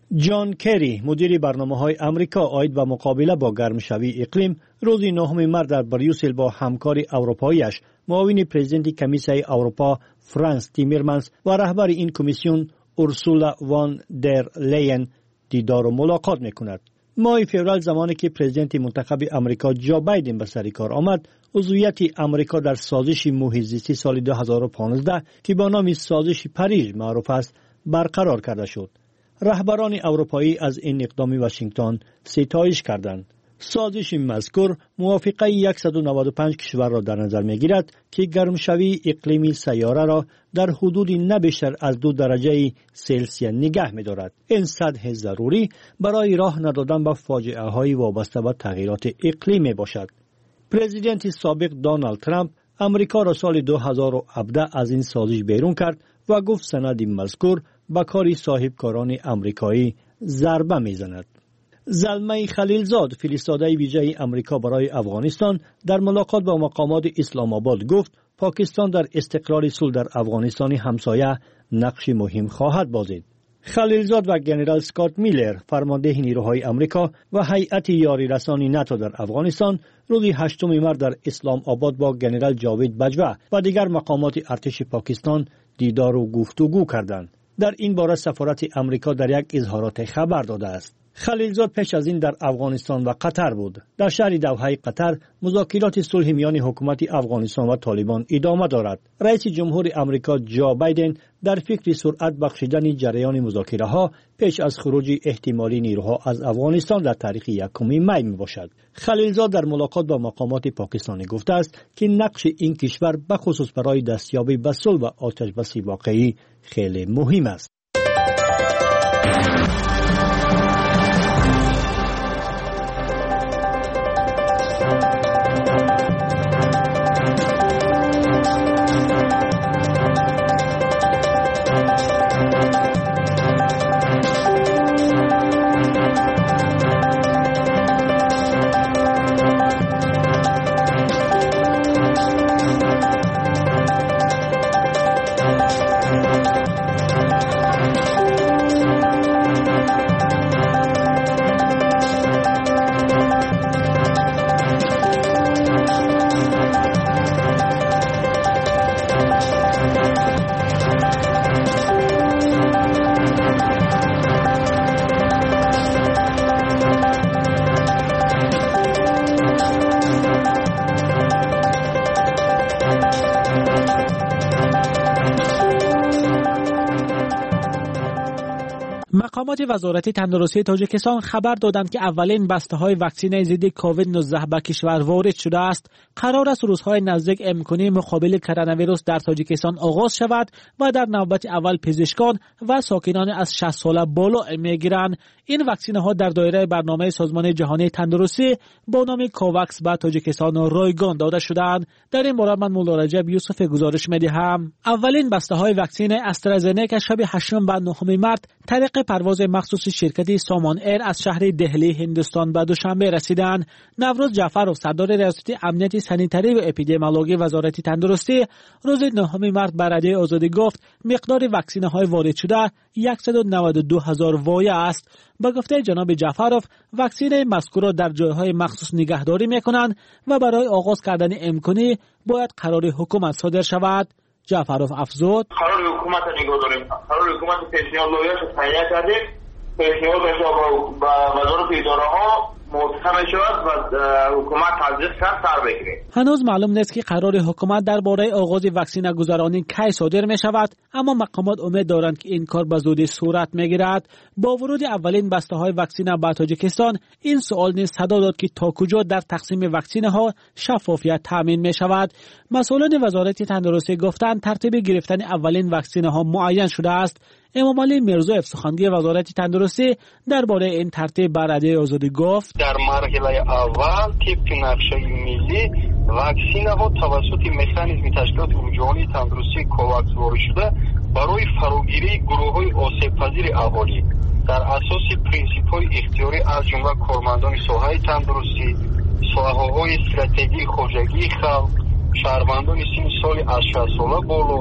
جان کری مدیر برنامه‌های آمریکا عاید به مقابله با گرمشوی اقلیم روز نهم مارس در بریوسل با همکار اروپاییش معاون پرزیدنت کمیسیون اروپا فرانس تیمرمنس و رهبر این کمیسیون اورسولا وان در لین دیدار و ملاقات می‌کند. ماه فوریه زمانی که پرزیدنت منتخب آمریکا جو بایدن به سر کار آمد، عضویت آمریکا در سازش محیط زیستی سال دو هزار و پانزده که با نام سازش پاریس معروف است برقرار کرده شد. رهبران اروپایی از این اقدام واشنگتن ستایش کردند. سازش مذکور موافقه صد و نود و پنج کشور را در نظر می‌گیرد که گرمشوی اقلیمی سیاره را در حدود نه بیشتر از دو درجه سلسیوس نگه می‌دارد. این سطح ضروری برای راه ندادن به فاجعه‌های وابسته به تغییرات اقلیمی باشد. پرزیدنت سابق دونالد ترامپ آمریکا را سال دو هزار و هفده از این سازش بیرون کرد و گفت سند مذکور به کار صاحبکاران آمریکایی ضربه می‌زند. زلمه خلیلزاد فرستاده ویژه آمریکا برای افغانستان در ملاقات با مقامات اسلام آباد گفت پاکستان در استقرار صلح در افغانستان همسایه نقش مهم خواهد بازید. خلیلزاد و جنرال اسکات میلر فرمانده نیروهای آمریکا و هیئت یاری رسانی ناتو در افغانستان روز هشتم مارس در اسلام آباد با جنرال جاوید باجوا و دیگر مقامات ارتش پاکستان دیدار و گفتگو کردند. در این باره سفارت آمریکا در یک اظهارات خبر داده است. خلیلزاد پیش از این در افغانستان و قطر بود. در شهر دوحه قطر مذاکرات صلح میان حکومت افغانستان و طالبان ادامه دارد. رئیس جمهور آمریکا جو بایدن در فکر سرعت بخشیدن جریان مذاکره ها پیش از خروج احتمالی نیروها از افغانستان در تاریخ یکم می می باشد. خلیلزاد در ملاقات با مقامات پاکستانی گفته است که نقش این کشور به خصوص برای دستیابی به صلح و آتش‌بس واقعی خیلی مهم است. مقامات وزارت تندرستی تاجیکستان خبر دادند که اولین بسته‌های واکسن ضد کووید نوزده به کشور وارد شده است. قرار است روزهای نزدیک امکانی مقابله کرونا ویروس در تاجیکستان آغاز شود و در نوبت اول پزشکان و ساکنان از شصت ساله بالا میگیرند. این واکسن ها در دایره برنامه سازمان جهانی تندرستی با نام کوواکس به تاجیکستان رایگان داده شدند. در این باره من مولا رجب یوسف گزارش می‌دهم. اولین بسته‌های واکسن استرازنکا شب هشتم و نهم مارس طریق پرواز مخصوص شرکت سامان ایر از شهر دهلی هندوستان به دوشنبه رسیدند. نوروز جعفرов صدر ریاست امنیت سانیتری و اپیدمیولوژی وزارت تندرستی روز نهم مارس به رادیوی آزادی گفت مقدار واکسن های وارد شده صد و نود و دو هزار وایه است. با گفته جناب جعفرov واکسن مذکور در جایهای مخصوص نگهداری میکنند و برای آغاز کردن امکانی باید قرار حکومت صادر شود. جعفرov افزود قرار حکومت نگاه داریم. قرار حکومت پیشنهاد لایحه‌اش تهیه کردیم. پیشنهادش با وزارت اداره ها محکم شود و حکومت تزریق کرد سر بگیره. هنوز معلوم نیست که قرار حکومت درباره آغاز واکسن گذرانی کی صادر می شود، اما مقامات امید دارند که این کار به زودی صورت می گیرد. با ورود اولین بسته های واکسن به تاجیکستان این سوال نیز صدا داد که تا کجا در تقسیم واکسن ها شفافیت تامین می شود. مسئولان وزارت تندرستی گفتند ترتیب گرفتن اولین واکسن ها معین شده است. امام علی میرزایف سخنگوی وزارت تندرستی درباره این ترتیب به رادیوی آزادی گفت در مرحله اول طبق نقشه ملی واکسن ها توسط مکانیزم تشکیلات جهانی تندرستی کوواکس وارد شده برای فراگیری گروه های آسیب پذیر اهالی در اساس پرینسیپ های اختیاری از جمله کارمندان ساحه تندرستی، ساحه های استراتژی خوجگی خلق، شهروندان سن سال از شصت ساله بالا،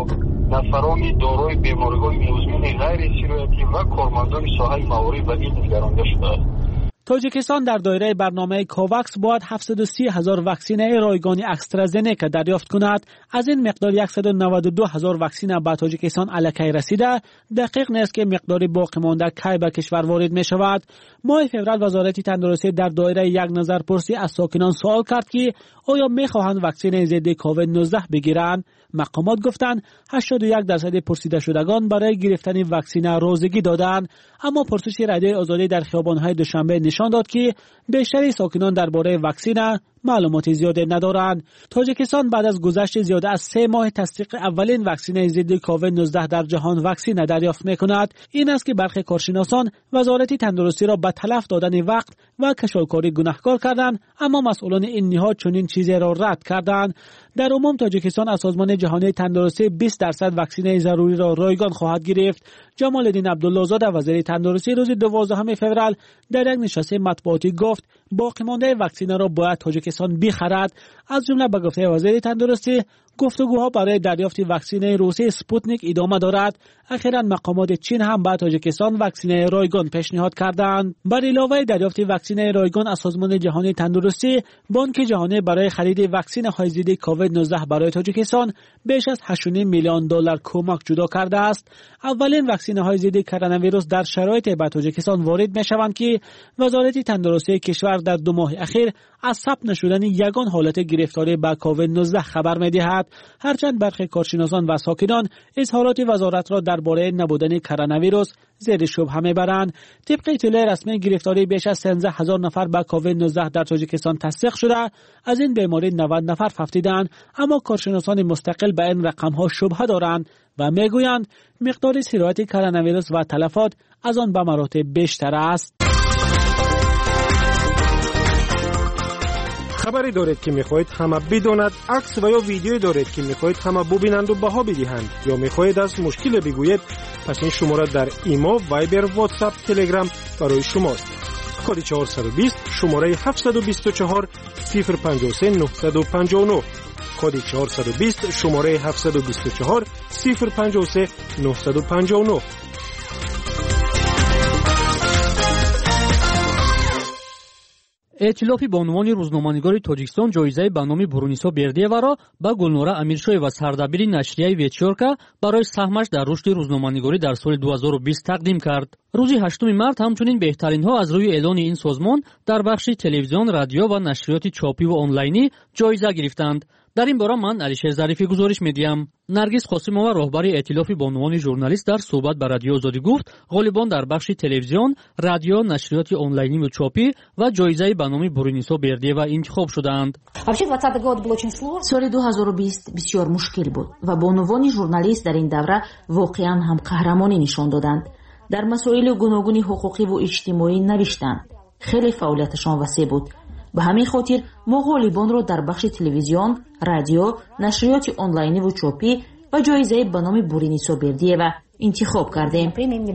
нафарони дорои бемориҳои музмини ғайри сироятӣ ва кормандони соҳаи маориф ба ин нигаронда шудааст. تاجیکستان در دایره برنامه کوواکس باید هفتصد و سی هزار واکسینه رایگان استرازنکا دریافت کند. از این مقدار صد و نود و دو هزار واکسینه به تاجیکستان الکی رسیده. دقیق نیست که مقدار باقی مانده کی به کشور وارد می شود. ماه فوریه وزارت تندرستی در دایره یک نظرپرسی از ساکنان سوال کرد که آیا می خواهند واکسن ضد کووید نوزده بگیرند. مقامات گفتند هشتاد و یک درصد پرسیده شدگان برای گرفتن واکسن رازگی دادند، اما پرسش رادیوی آزادی در خیابان‌های دوشنبه نشان داد که بیشتر ساکنان درباره واکسن معلومات زیادی ندارند. تاجیکستان بعد از گذشت زیاده از سه ماه تصدیق اولین واکسن ضد کووید نوزده در جهان واکسن دریافت می‌کند. این است که برخی کارشناسان وزارت تندرستی را به تلف دادن وقت و کشاکاری گناهکار کردند، اما مسئولان این نهاد چنین چیزی را رد کردند. در عموم تاجیکستان از سازمان جهانی تندرستی بیست درصد واکسن ضروری را رایگان خواهد گرفت. جمال الدین عبدالله زاده وزیر تندرستی روز دوازدهم فوریه در یک نشست مطبوعاتی گفت باقی مانده واکسن را باید تاجیکستان بخرد. از جمله به گفته وزیر تندرستی گفتگوها برای دریافت واکسن روسی اسپوتنیک ادامه دارد. اخیراً مقامات چین هم به تاجیکستان واکسن رایگان پیشنهاد کردند. بر علاوه دریافت واکسن رایگان از سازمان جهانی تندرستی، بانک جهانی برای خرید واکسن های ضد کووید نوزده برای تاجیکستان بیش از هشت و نیم میلیون دلار کمک جدا کرده است. اولین واکسن های ضد کرونا ویروس در شرایط به تاجیکستان وارد می شوند که وزارت تندرستی کشور در دو ماه اخیر از ثبت نشدن یگان حالت گرفتاری به کووید نوزده خبر می دهد. هرچند برخی کارشناسان و ساکنان اظهارات وزارت را درباره نبودن کرونا ویروس زیر شبهه میبرند. طبق اطلاع رسمی گرفتاری بیش از سیزده هزار نفر به کووید نوزده در تاجیکستان تصدیق شده. از این بیماری نود نفر فوتیدند، اما کارشناسان مستقل به این رقم‌ها شبهه دارند و میگویند مقدار سرایت کرونا ویروس و تلفات از آن به مراتب بیشتر است. خبری دارید که میخواهید همه بداند، عکس و یا ویدیویی دارید که میخواهید همه ببینند و بها بدهند، یا میخواهید از مشکل بگویید، پس این شماره در ایما، وایبر، واتساپ، تلگرام برای شماست. کد چهارصد و بیست شماره هفتصد و بیست و چهار صفر پنجاه و سه نهصد و پنجاه و نه. کد چهارصد و بیست شماره هفتصد و بیست و چهار صفر پنجاه و سه نهصد و پنجاه و نه. ائتلاف бонувони рӯзноманигори тоҷикистон ҷоизаи ба номи Бурунисо Бердиеваро ба Гулнора Амиршоева сардабири нашрияи Ветчёрка барои саҳмаш дар рушди рӯзноманигорӣ дар соли дуҳазору бист тақдим кард. рӯзи ҳаштуми март ҳамчунин беҳтаринҳо аз рӯи эълони ин созмон дар бахши телевизион, радио ва нашриёти чопӣ ва онлайнӣ ҷоиза гирифтанд. дар ин бора ман Алишер Зарифӣ гузориш медиҳам. Наргиз Қосимова, роҳбари Эътилофи бонувони журналист, дар суҳбат ба Радиои Озодӣ гуфт ғолибон дар бахши телевизион, радио, нашриёти онлайниву чопӣ ва ҷоизаи ба номи Бурунисо Бердиева интихоб шудаанд. соли дуҳазору бист бисёр мушкил буд ва бонувони журналист дар ин давра воқеан ҳам қаҳрамонӣ нишон доданд. дар масоили гуногуни ҳуқуқиву иҷтимоӣ навиштанд. хеле фаъолияташон васеъ буд. ба ҳамин хотир мо ғолибонро дар бахши телевизион, радио, нашриёти онлайниву чопӣ ва ҷоизаи ба номи Бурунисо Бердиева интихоб кардем.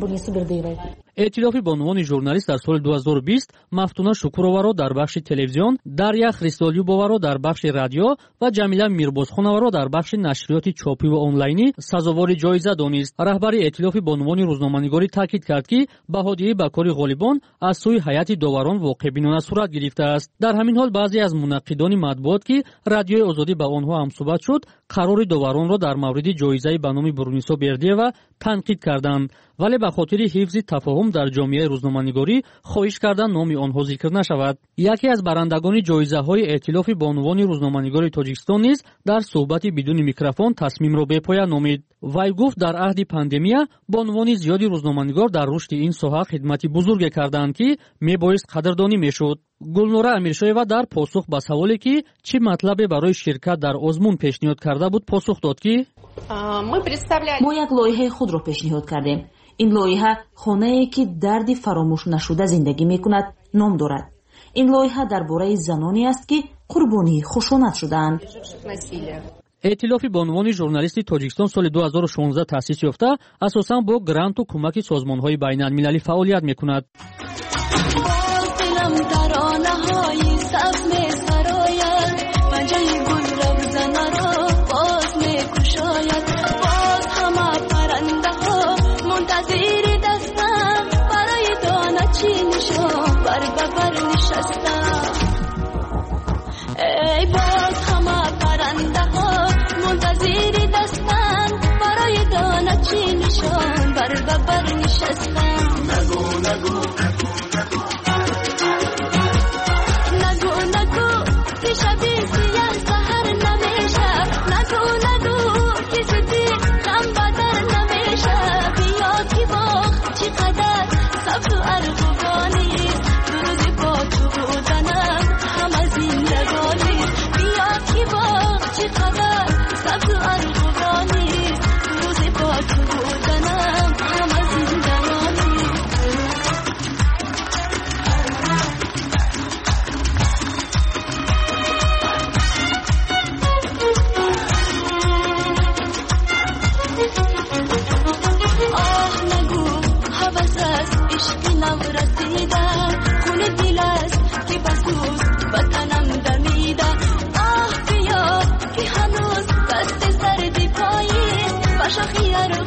эътилофи бонувони журналист дар соли дуҳазору бист Мафтуна Шукуроваро дар бахши телевизион, Дарья Христолюбоваро дар бахши радио ва Ҷамила Мирбозхоноваро дар бахши нашриёти чопӣ ва онлайнӣ сазовори ҷоиза донист. раҳбари эътилофи бонувони рӯзноманигорӣ таъкид кард, ки баҳодиҳӣ ба кори ғолибон аз сӯи ҳайати доварон воқеъбинона сурат гирифтааст. дар ҳамин ҳол баъзе аз мунаққидони матбуот, ки Радиои Озодӣ ба онҳо ҳамсӯҳбат шуд, қарори доваронро дар мавриди ҷоизаи ба номи Бурунисо Бердиева танқид карданд, вале ба хотири ҳифзи тафоҳум дар ҷомеаи рӯзноманигорӣ хоҳиш кардан номи онҳо зикр нашавад. яке аз барандагони ҷоизаҳои Эътилофи бонувони рӯзноманигори Тоҷикистон низ дар суҳбати бидуни микрофон тасмимро бепоя номид. вай гуфт дар аҳди пандемия бонувони зиёди рӯзноманигор дар рушди ин соҳа хидмати бузурге карданд, ки мебоист қадрдонӣ мешуд. Гулнора Амиршоева дар посух ба саволе, ки чӣ матлабе барои ширкат дар озмун пешниҳод карда буд, посух дод, ки мо як лоиҳаи худро пешниҳод кардем. ин лоиҳа хонае ки дарди фаромӯшнашуда зиндагӣ мекунад ном дорад. ин лоиҳа дар бораи заноне аст, ки қурбонии хушонат шудаанд. эътилофи бонувони журналисти Тоҷикистон соли дуҳазору шонздаҳ таъсис ёфта, асосан бо гранту кӯмаки созмонҳои байналмилалӣ фаъолият мекунад. دست زردی پایین و شاخی